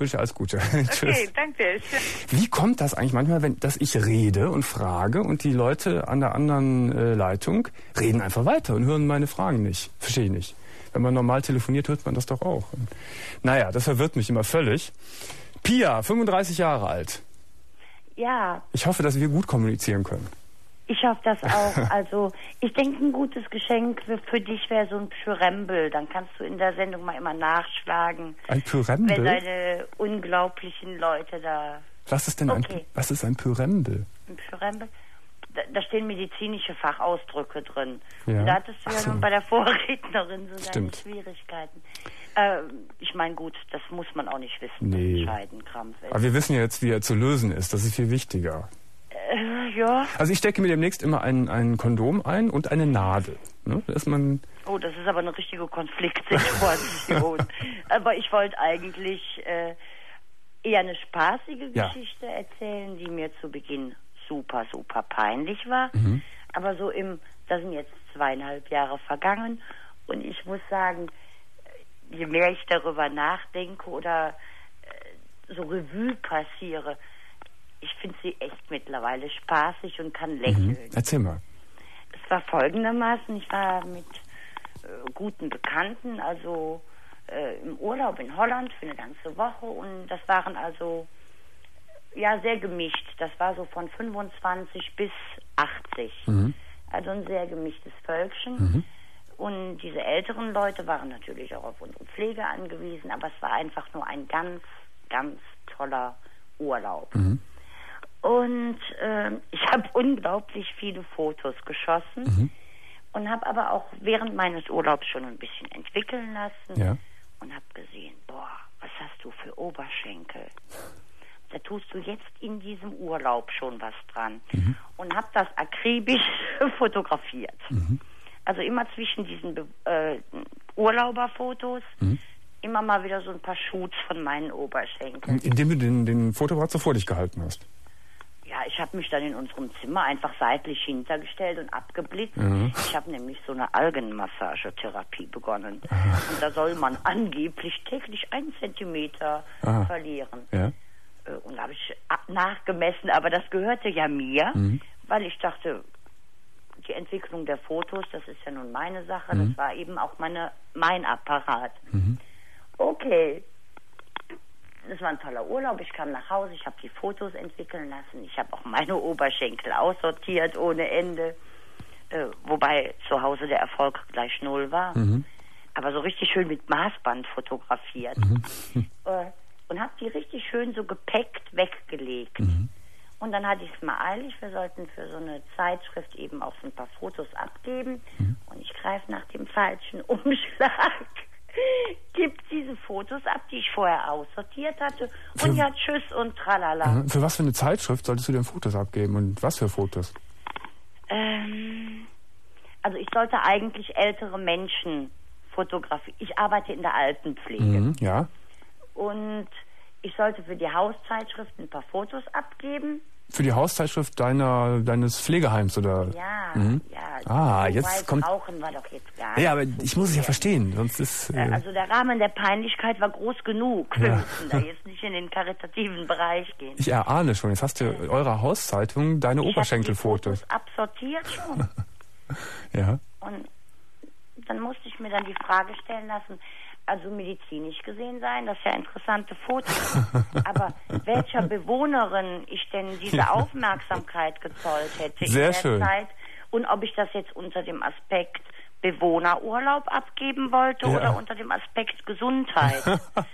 wünsche dir alles Gute. Okay, Tschüss. danke. Wie kommt das eigentlich manchmal, wenn, dass ich rede und frage und die Leute an der anderen äh, Leitung reden einfach weiter und hören meine Fragen nicht? Verstehe ich nicht. Wenn man normal telefoniert, hört man das doch auch. Und, naja, das verwirrt mich immer völlig. Pia, fünfunddreißig Jahre alt. Ja. Ich hoffe, dass wir gut kommunizieren können. Ich hoffe das auch. Also ich denke, ein gutes Geschenk für, für dich wäre so ein Pürembel. Dann kannst du in der Sendung mal immer nachschlagen. Ein Pürembel? Wenn deine unglaublichen Leute da... Was ist denn okay. ein, was ist ein Pürembel? Ein Pürembel? Da, da stehen medizinische Fachausdrücke drin. Ja. Und da hattest du Ach ja so. nun bei der Vorrednerin so Stimmt. deine Schwierigkeiten. Äh, ich meine, gut, das muss man auch nicht wissen. Nee. Entscheiden, Krampf. Aber wir wissen ja jetzt, wie er zu lösen ist. Das ist viel wichtiger. Äh, ja. Also ich stecke mir demnächst immer ein, ein Kondom ein und eine Nadel. Ne? Da ist man... Oh, das ist aber eine richtige Konfliktsituation. Aber ich wollte eigentlich äh, eher eine spaßige Ja. Geschichte erzählen, die mir zu Beginn super, super peinlich war. Mhm. Aber so im, da sind jetzt zweieinhalb Jahre vergangen und ich muss sagen, je mehr ich darüber nachdenke oder äh, so Revue passiere, ich finde sie echt mittlerweile spaßig und kann lächeln. Mhm. Erzähl mal. Es war folgendermaßen, ich war mit äh, guten Bekannten, also äh, im Urlaub in Holland für eine ganze Woche und das waren also ja sehr gemischt. Das war so von fünfundzwanzig bis achtzig. Mhm. Also ein sehr gemischtes Völkchen. Mhm. Und diese älteren Leute waren natürlich auch auf unsere Pflege angewiesen, aber es war einfach nur ein ganz, ganz toller Urlaub. Mhm. Und äh, ich habe unglaublich viele Fotos geschossen Mhm. und habe aber auch während meines Urlaubs schon ein bisschen entwickeln lassen Ja. und habe gesehen, boah, was hast du für Oberschenkel? Da tust du jetzt in diesem Urlaub schon was dran. Mhm. Und habe das akribisch fotografiert. Mhm. Also immer zwischen diesen Be äh, Urlauberfotos Mhm. immer mal wieder so ein paar Shoots von meinen Oberschenkeln. Indem du den, den Fotoapparat so vor dich gehalten hast. Ja, ich habe mich dann in unserem Zimmer einfach seitlich hintergestellt und abgeblitzt. Mhm. Ich habe nämlich so eine Algenmassagetherapie begonnen. Und da soll man angeblich täglich einen Zentimeter Aha. verlieren. Ja. Äh, Und da habe ich ab- nachgemessen, aber das gehörte ja mir, Mhm. weil ich dachte, die Entwicklung der Fotos, das ist ja nun meine Sache, Mhm. das war eben auch meine, mein Apparat. Mhm. Okay. Das war ein toller Urlaub. Ich kam nach Hause, ich habe die Fotos entwickeln lassen. Ich habe auch meine Oberschenkel aussortiert ohne Ende. Äh, wobei zu Hause der Erfolg gleich null war. Mhm. Aber so richtig schön mit Maßband fotografiert. Mhm. Äh, und habe die richtig schön so gepackt weggelegt. Mhm. Und dann hatte ich es mal eilig. Wir sollten für so eine Zeitschrift eben auch so ein paar Fotos abgeben. Mhm. Und ich greife nach dem falschen Umschlag. Gibt diese Fotos ab, die ich vorher aussortiert hatte. Für- Und ja, tschüss und tralala. Aha. Für was für eine Zeitschrift solltest du denn Fotos abgeben und was für Fotos? Ähm, also ich sollte eigentlich ältere Menschen fotografieren. Ich arbeite in der Altenpflege. Mhm. Ja. Und ich sollte für die Hauszeitschrift ein paar Fotos abgeben. Für die Hauszeitschrift deiner, deines Pflegeheims, oder? Ja, Mhm. ja. Ah, so jetzt weit kommt- Rauchen war doch jetzt gar Ja, nicht. aber ich muss es ja verstehen, sonst ist... Äh, Äh, Also der Rahmen der Peinlichkeit war groß genug. Wir Ja. müssen da jetzt nicht in den karitativen Bereich gehen. ich erahne schon, jetzt hast du eurer Hauszeitung deine Ich hab die Oberschenkelfotos. Fotos absortiert schon. Ja. Und dann musste ich mir dann die Frage stellen lassen, also medizinisch gesehen sein, das ist ja interessante Fotos. Aber welcher Bewohnerin ich denn diese Ja. Aufmerksamkeit gezollt hätte Sehr in der schön. Zeit und ob ich das jetzt unter dem Aspekt Bewohnerurlaub abgeben wollte Ja. oder unter dem Aspekt Gesundheit.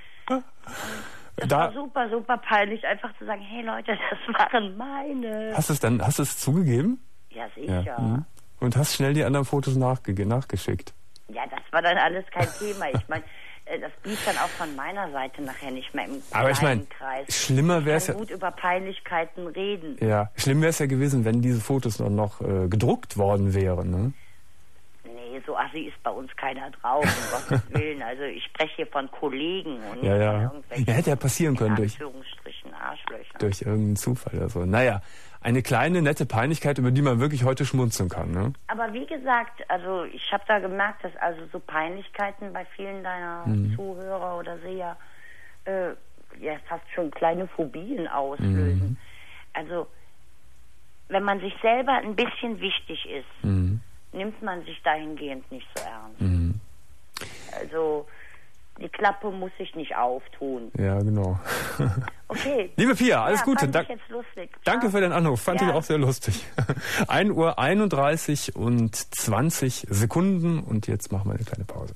Das Da- war super, super peinlich, einfach zu sagen, hey Leute, das waren meine. Hast du es dann, hast du es zugegeben? Ja, sicher. Mhm. Und hast schnell die anderen Fotos nachge nachgeschickt. Ja, das war dann alles kein Thema. Ich meine, äh, das blieb dann auch von meiner Seite nachher nicht mehr im Aber ich kleinen mein, Kreis. schlimmer wär's Ich kann ja- gut über Peinlichkeiten reden. Ja, schlimm wäre es ja gewesen, wenn diese Fotos noch, noch äh, gedruckt worden wären. Ne? Nee, so assi ist bei uns keiner drauf, um Gottes Willen. Also ich spreche hier von Kollegen und Ja, nicht ja. von irgendwelchen, Ja, hätte ja passieren können in durch- Anführungsstrichen Arschlöcher. Durch irgendeinen Zufall oder so. Naja, eine kleine, nette Peinlichkeit, über die man wirklich heute schmunzeln kann. Ne? Aber wie gesagt, also ich habe da gemerkt, dass also so Peinlichkeiten bei vielen deiner Mhm. Zuhörer oder Seher äh, ja fast schon kleine Phobien auslösen. Mhm. Also, wenn man sich selber ein bisschen wichtig ist, mhm. nimmt man sich dahingehend nicht so ernst. Mhm. Also, die Klappe muss sich nicht auftun. Ja, genau. Okay. Liebe Pia, alles ja, Gute. Fand Da- ich jetzt lustig. Danke für den Anruf, fand Ja. ich auch sehr lustig. ein Uhr einunddreißig und zwanzig Sekunden und jetzt machen wir eine kleine Pause.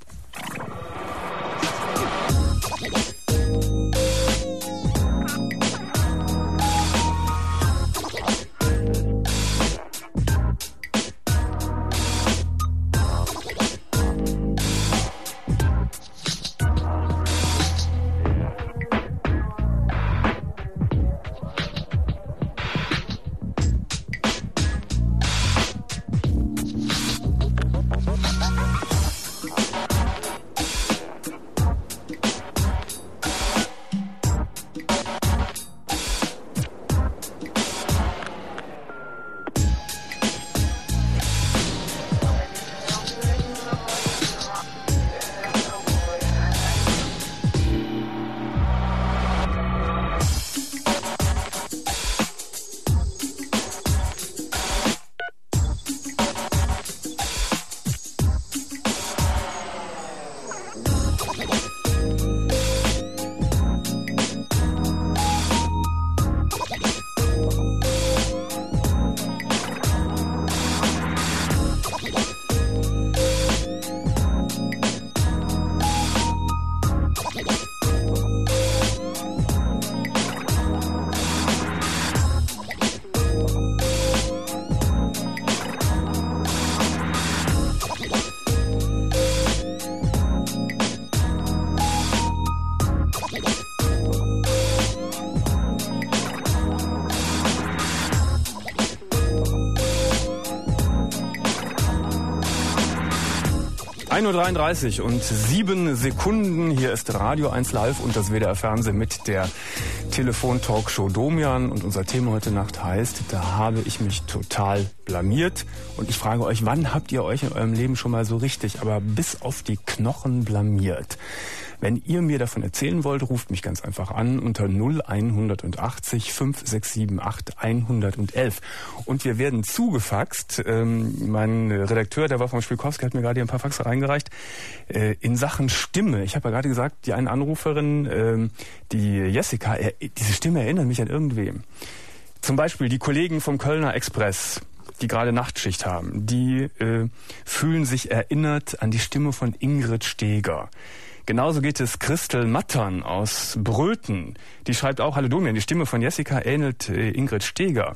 ein Uhr dreiunddreißig und sieben Sekunden. Hier ist Radio eins Live und das W D R Fernsehen mit der Telefon-Talkshow Domian. Und unser Thema heute Nacht heißt, da habe ich mich total blamiert. Und ich frage euch, wann habt ihr euch in eurem Leben schon mal so richtig, aber bis auf die Knochen blamiert? Wenn ihr mir davon erzählen wollt, ruft mich ganz einfach an unter null einhundertachtzig fünf sechs sieben acht hundertelf. Und wir werden zugefaxt. Ähm, mein Redakteur, der Wolfgang Spielkowski, hat mir gerade hier ein paar Faxe reingereicht. Äh, in Sachen Stimme. Ich habe ja gerade gesagt, die eine Anruferin, ähm, die Jessica, er, diese Stimme erinnert mich an irgendwem. Zum Beispiel die Kollegen vom Kölner Express, die gerade Nachtschicht haben, die äh, fühlen sich erinnert an die Stimme von Ingrid Steeger. Genauso geht es Christel Mattern aus Bröthen. Die schreibt auch, hallo Domian, die Stimme von Jessica ähnelt äh, Ingrid Steeger.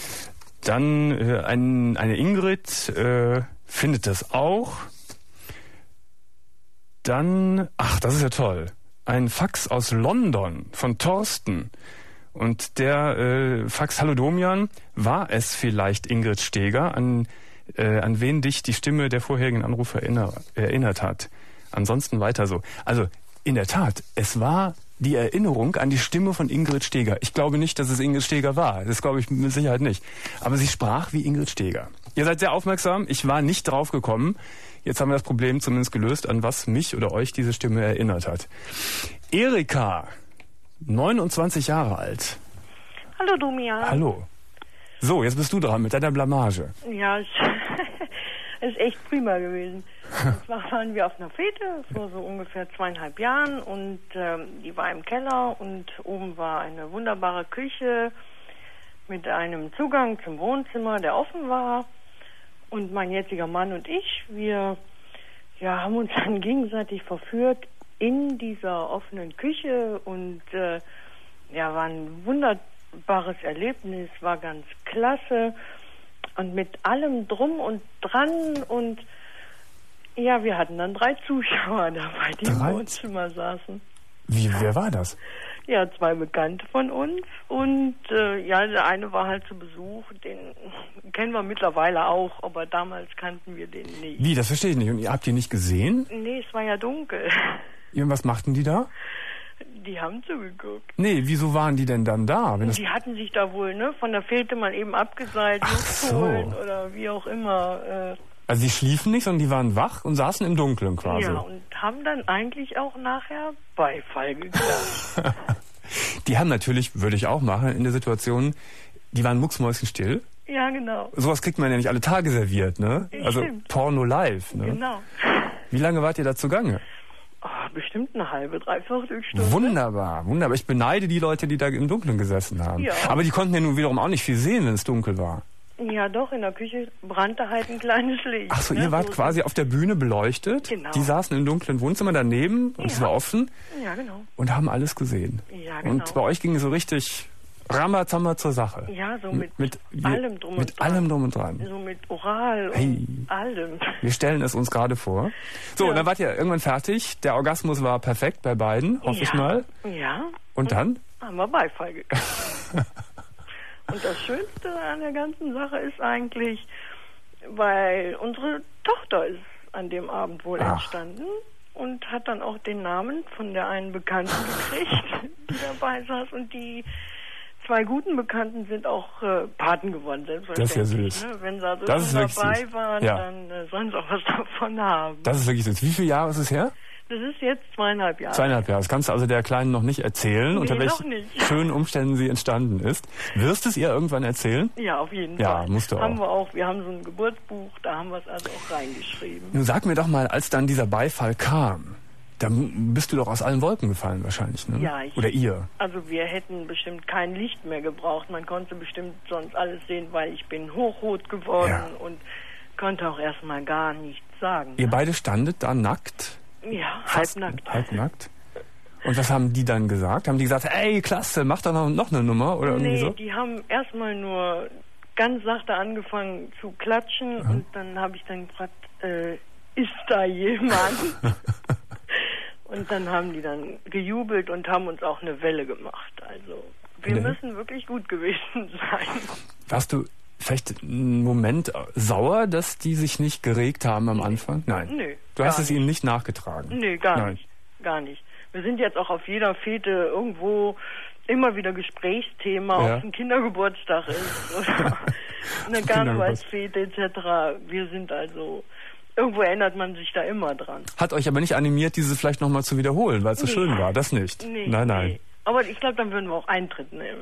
Dann äh, ein, eine Ingrid äh, findet das auch. Dann, ach, das ist ja toll, ein Fax aus London von Thorsten. Und der äh, Fax, hallo Domian, war es vielleicht Ingrid Steeger, an, äh, an wen dich die Stimme der vorherigen Anrufer erinner, erinnert hat? Ansonsten weiter so. Also in der Tat, es war die Erinnerung an die Stimme von Ingrid Steeger. Ich glaube nicht, dass es Ingrid Steeger war. Das glaube ich mit Sicherheit nicht. Aber sie sprach wie Ingrid Steeger. Ihr seid sehr aufmerksam. Ich war nicht drauf gekommen. Jetzt haben wir das Problem zumindest gelöst, an was mich oder euch diese Stimme erinnert hat. Erika, neunundzwanzig Jahre alt. Hallo Domian. Hallo. So, jetzt bist du dran mit deiner Blamage. Ja, es ist echt prima gewesen. Und zwar waren wir auf einer Fete vor so ungefähr zweieinhalb Jahren und ähm, die war im Keller und oben war eine wunderbare Küche mit einem Zugang zum Wohnzimmer, der offen war. Und mein jetziger Mann und ich, wir ja, haben uns dann gegenseitig verführt in dieser offenen Küche und äh, ja, war ein wunderbares Erlebnis, war ganz klasse. Und mit allem drum und dran und ja, wir hatten dann drei Zuschauer dabei, die drei? im Wohnzimmer saßen. Wie, wer war das? Ja, zwei Bekannte von uns und äh, ja, der eine war halt zu Besuch, den kennen wir mittlerweile auch, aber damals kannten wir den nicht. Wie, das verstehe ich nicht. Und ihr habt die nicht gesehen? Nee, es war ja dunkel. Ja, was machten die da? Die haben zugeguckt. Nee, wieso waren die denn dann da? Wenn das Die hatten sich da wohl, ne, von der Fete mal eben abgeseilt, Ach Luft so. holen oder wie auch immer. Äh, Also die schliefen nicht, sondern die waren wach und saßen im Dunkeln quasi. Ja, und haben dann eigentlich auch nachher Beifall geklatscht. Die haben natürlich, würde ich auch machen, in der Situation, die waren mucksmäuschenstill. Ja, genau. Sowas kriegt man ja nicht alle Tage serviert, ne? Also Stimmt. Porno live, ne? Genau. Wie lange wart ihr da zugange? Oh, bestimmt eine halbe, dreiviertel Stunde. Wunderbar, wunderbar. Ich beneide die Leute, die da im Dunkeln gesessen haben. Ja. Aber die konnten ja nun wiederum auch nicht viel sehen, wenn es dunkel war. Ja, doch, in der Küche brannte halt ein kleines Licht. Ach so, ne? ihr wart so quasi auf der Bühne beleuchtet. Genau. Die saßen im dunklen Wohnzimmer daneben und Ja. es war offen Ja, genau. und haben alles gesehen. Ja, genau. Und bei euch ging es so richtig Ramazamba zur Sache. Ja, so mit, mit, mit allem drum und mit dran. allem drum und dran. So mit Oral Hey. und allem. Wir stellen es uns gerade vor. So, Ja. und dann wart ihr irgendwann fertig. Der Orgasmus war perfekt bei beiden, hoffe ja. ich mal. Ja. Und dann? Haben wir Beifall gekriegt. Und das Schönste an der ganzen Sache ist eigentlich, weil unsere Tochter ist an dem Abend wohl Ach. entstanden und hat dann auch den Namen von der einen Bekannten gekriegt, die dabei saß. Und die zwei guten Bekannten sind auch äh, Paten geworden, selbstverständlich. Das ist ja süß. Ne? Wenn sie also Das ist schon wirklich dabei süß. waren, Ja. dann äh, sollen sie auch was davon haben. Das ist wirklich süß. Wie viele Jahre ist es her? Das ist jetzt zweieinhalb Jahre. Zweieinhalb Jahre. Das kannst du also der Kleinen noch nicht erzählen, Nee, unter noch welchen nicht. schönen Umständen sie entstanden ist. Wirst es ihr irgendwann erzählen? Ja, auf jeden Ja, Fall. musst du haben auch. wir auch. Wir haben so ein Geburtsbuch, da haben wir es also auch reingeschrieben. Nun sag mir doch mal, als dann dieser Beifall kam, da bist du doch aus allen Wolken gefallen wahrscheinlich, ne? Ja, ich- Oder ihr? Also wir hätten bestimmt kein Licht mehr gebraucht. Man konnte bestimmt sonst alles sehen, weil ich bin hochrot geworden Ja. und konnte auch erstmal gar nichts sagen. Ihr ne? beide standet da nackt? Ja, Fast halbnackt. Halbnackt. Und was haben die dann gesagt? Haben die gesagt, ey, klasse, mach doch noch, noch eine Nummer oder irgendwie Nee, so? die haben erstmal nur ganz sachte angefangen zu klatschen und dann habe ich dann gefragt, äh, ist da jemand? Und dann haben die dann gejubelt und haben uns auch eine Welle gemacht. Also wir Nee. müssen wirklich gut gewesen sein. Warst du vielleicht einen Moment sauer, dass die sich nicht geregt haben am Anfang? Nein. Nö, Du hast gar es ihnen nicht nachgetragen? Nee, gar Nein. nicht. Gar nicht. Wir sind jetzt auch auf jeder Fete irgendwo immer wieder Gesprächsthema, Ja. ob es ein Kindergeburtstag ist oder eine Karnevalsfete et cetera. Wir sind also, irgendwo erinnert man sich da immer dran. Hat euch aber nicht animiert, diese vielleicht nochmal zu wiederholen, weil es so Nee. schön war. Das nicht. Nee, nein, nein. nee. Aber ich glaube, dann würden wir auch Eintritt nehmen.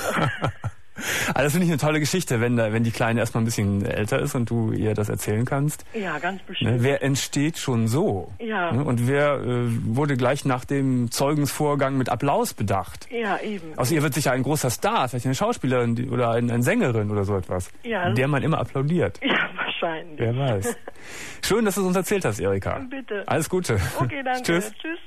Also das finde ich eine tolle Geschichte, wenn, da, wenn die Kleine erstmal ein bisschen älter ist und du ihr das erzählen kannst. Ja, ganz bestimmt. Ne, wer entsteht schon so? Ja. Ne, und wer äh, wurde gleich nach dem Zeugungsvorgang mit Applaus bedacht? Ja, eben. Aus ihr wird sicher ein großer Star, vielleicht eine Schauspielerin die, oder ein, eine Sängerin oder so etwas, Ja. der man immer applaudiert. Ja, wahrscheinlich. Wer weiß. Schön, dass du es uns erzählt hast, Erika. Bitte. Alles Gute. Okay, danke. Tschüss. Tschüss.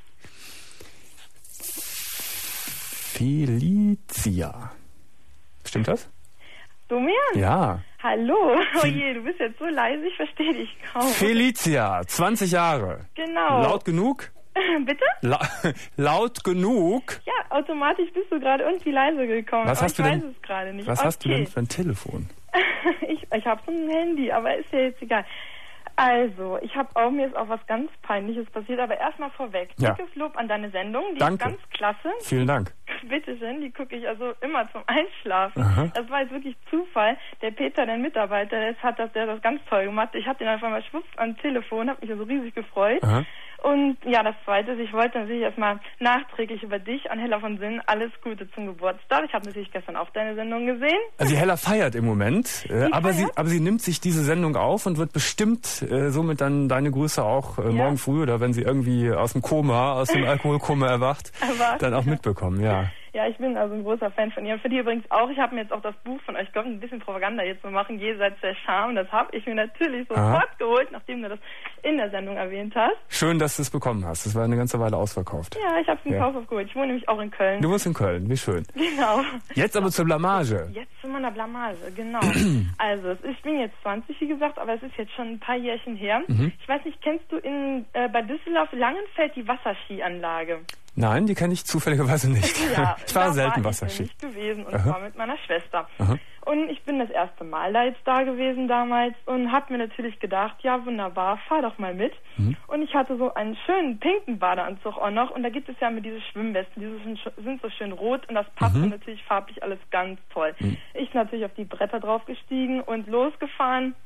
Felicia. Stimmt das? Domian? Ja. Hallo. Oh je, du bist jetzt so leise, ich verstehe dich kaum. Felicia, zwanzig Jahre. Genau. Laut genug? Bitte? La laut genug? Ja, automatisch bist du gerade irgendwie leise gekommen. Was aber hast ich du denn- weiß es gerade nicht. Was okay. hast du denn für ein Telefon? ich ich habe so ein Handy, aber ist ja jetzt egal. Also, ich habe auch, mir ist auch was ganz Peinliches passiert, aber erstmal vorweg. Ja. Dickes Lob an deine Sendung, die Danke. ist ganz klasse. Vielen Dank. Bitteschön, die gucke ich also immer zum Einschlafen. Aha. Das war jetzt wirklich Zufall. Der Peter, der Mitarbeiter, der hat das, der hat das ganz toll gemacht. Ich hatte ihn einfach mal schwupps am Telefon, habe mich also riesig gefreut. Aha. Und ja, das Zweite ist, ich wollte natürlich erstmal nachträglich über dich an Hella von Sinn alles Gute zum Geburtstag. Ich habe natürlich gestern auch deine Sendung gesehen. Also die Hella feiert im Moment, äh, Sie aber, sie, feiert? aber sie nimmt sich diese Sendung auf und wird bestimmt äh, somit dann deine Grüße auch äh, morgen früh oder wenn sie irgendwie aus dem Koma, aus dem Alkoholkoma erwacht, Erwacht, dann auch ja. mitbekommen, ja. Ja, ich bin also ein großer Fan von ihr. Und für die übrigens auch. Ich habe mir jetzt auch das Buch von euch, ich glaube, ein bisschen Propaganda jetzt zu machen, Jenseits der Scham. Das habe ich mir natürlich Aha. sofort geholt, nachdem du das in der Sendung erwähnt hast. Schön, dass du es bekommen hast. Das war eine ganze Weile ausverkauft. Ja, ich habe es in Ja. Kauf aufgeholt. Ich wohne nämlich auch in Köln. Du wohnst in Köln, wie schön. Genau. Jetzt aber zur Blamage. Jetzt zu meiner Blamage, genau. Also, es ist, ich bin jetzt zwanzig, wie gesagt, aber es ist jetzt schon ein paar Jährchen her. Mhm. Ich weiß nicht, kennst du in äh, bei Düsseldorf Langenfeld die Wasserskianlage? Nein, die kenne ich zufälligerweise nicht. Ja, ich war da selten war Wasserski. Ich nämlich gewesen und Aha. zwar mit meiner Schwester. Aha. Und ich bin das erste Mal da jetzt da gewesen damals und habe mir natürlich gedacht, ja wunderbar, fahr doch mal mit. Mhm. Und ich hatte so einen schönen pinken Badeanzug auch noch und da gibt es ja mit diese Schwimmwesten, die sind, sind so schön rot und das passt Mhm. und natürlich farblich alles ganz toll. Mhm. Ich natürlich auf die Bretter draufgestiegen und losgefahren.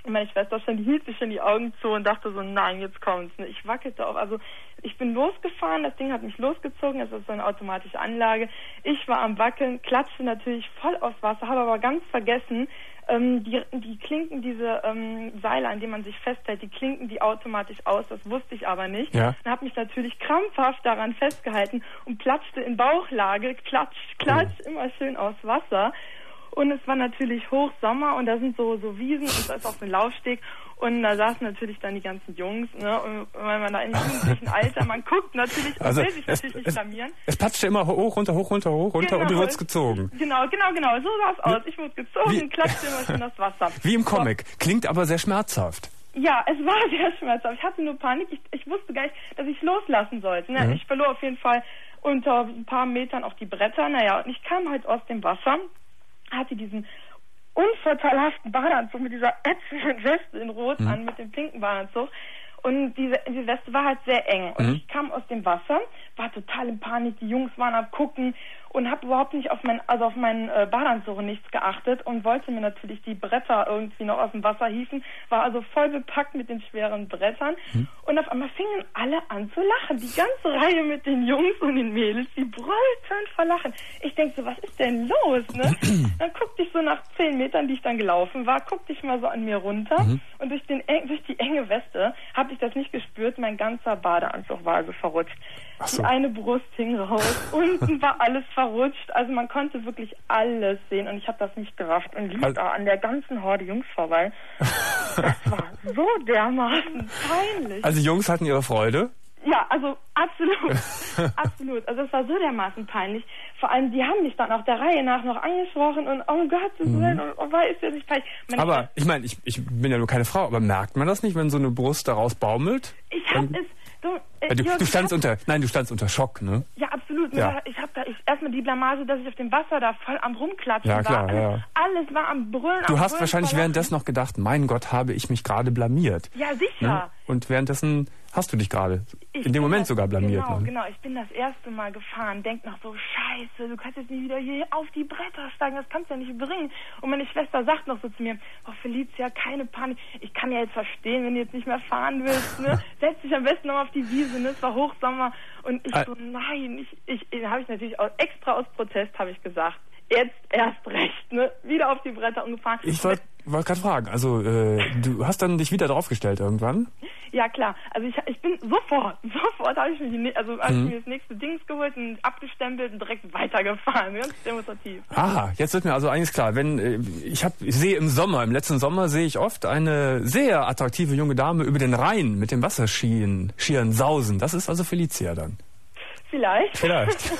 Und meine Schwester schon, die hielt sich schon die Augen zu und dachte so, nein, jetzt kommt's. Ich wackelte auch, also ich bin losgefahren, das Ding hat mich losgezogen, das ist so eine automatische Anlage. Ich war am Wackeln, klatschte natürlich voll aufs Wasser, habe aber ganz vergessen, ähm, die, die Klinken, diese ähm, Seile, an denen man sich festhält, die klinken die automatisch aus, das wusste ich aber nicht. Ja. Und habe mich natürlich krampfhaft daran festgehalten und platschte in Bauchlage, klatsch, klatsch, oh. immer schön aufs Wasser. Und es war natürlich Hochsommer und da sind so, so Wiesen und da ist auch so ein Laufsteg und da saßen natürlich dann die ganzen Jungs, ne, und weil man da im jugendlichen Alter, man guckt natürlich, also man will sich es, natürlich nicht es, blamieren. Es patschte immer hoch, runter, hoch, runter, hoch, runter Genau. und du wurdest gezogen. Genau, genau, genau, so sah es aus. Ich wurde gezogen Wie? und klatschte immer schön das Wasser. Wie im Comic. Klingt aber sehr schmerzhaft. Ja, es war sehr schmerzhaft. Ich hatte nur Panik. Ich, ich wusste gar nicht, dass ich loslassen sollte. Ne? Mhm. Ich verlor auf jeden Fall unter ein paar Metern auch die Bretter. Naja, und ich kam halt aus dem Wasser, hatte diesen unvorteilhaften Badeanzug mit dieser ätzenden Weste in Rot mhm. an, mit dem pinken Badeanzug. Und diese, diese Weste war halt sehr eng. Und mhm. ich kam aus dem Wasser, war total in Panik, die Jungs waren am Gucken und habe überhaupt nicht auf mein, also auf meinen äh, Badeanzug nichts geachtet und wollte mir natürlich die Bretter irgendwie noch aus dem Wasser hieven, war also voll bepackt mit den schweren Brettern. Mhm. Und auf einmal fingen alle an zu lachen. Die ganze Reihe mit den Jungs und den Mädels, die brüllten vor Lachen. Ich denke so, was ist denn los? Ne? Dann guckte ich so nach zehn Metern, die ich dann gelaufen war, guckte ich mal so an mir runter mhm. und durch, den, durch die enge Weste habe ich das nicht gespürt. Mein ganzer Badeanzug war also verrutscht. So. Die eine Brust hing raus, unten war alles verrutscht. Also man konnte wirklich alles sehen und ich habe das nicht gerafft und lief also, da an der ganzen Horde Jungs vorbei. Das war so dermaßen peinlich. Also Jungs hatten ihre Freude? Ja, also absolut, absolut. Also es war so dermaßen peinlich. Vor allem, die haben mich dann auch der Reihe nach noch angesprochen und oh Gott, das mhm. und oh, war ist ja nicht peinlich. Meine aber Frau, ich meine, ich, ich bin ja nur keine Frau, aber merkt man das nicht, wenn so eine Brust daraus baumelt? Ich hab es... Du, äh, du, Jörg, du standst unter, nein, du standst unter Schock, ne? Ja, absolut. Ja. Ich habe da ich, erstmal die Blamage, dass ich auf dem Wasser da voll am Rumklatschen ja, klar, war. Ja. Alles war am Brüllen. Du am hast Brüllen, wahrscheinlich währenddessen noch gedacht, mein Gott, habe ich mich gerade blamiert. Ja, sicher. Ne? Und währenddessen hast du dich gerade in dem Moment das, sogar blamiert. Genau, ne? genau. Ich bin das erste Mal gefahren, denk noch so, scheiße, du kannst jetzt nicht wieder hier auf die Bretter steigen, das kannst du ja nicht bringen. Und meine Schwester sagt noch so zu mir, oh Felicia, keine Panik, ich kann ja jetzt verstehen, wenn du jetzt nicht mehr fahren willst, ne? Setz dich am besten noch auf die Wiese, ne? Es war Hochsommer. Und ich so, nein, ich, ich, ich habe ich natürlich auch extra aus Protest, habe ich gesagt, jetzt erst recht, ne? Wieder auf die Bretter umgefahren. Ich wollte wollt gerade fragen, also äh, du hast dann dich wieder draufgestellt irgendwann? Ja, klar. Also ich, ich bin sofort, sofort habe ich mir, die, also hab mhm. ich mir das nächste Dings geholt und abgestempelt und direkt weitergefahren, ganz demonstrativ. Aha, jetzt wird mir also eines klar. Wenn äh, ich habe, ich sehe im Sommer, im letzten Sommer sehe ich oft eine sehr attraktive junge Dame über den Rhein mit dem Wasserskiern Skiern sausen. Das ist also Felicia dann. Vielleicht. Vielleicht.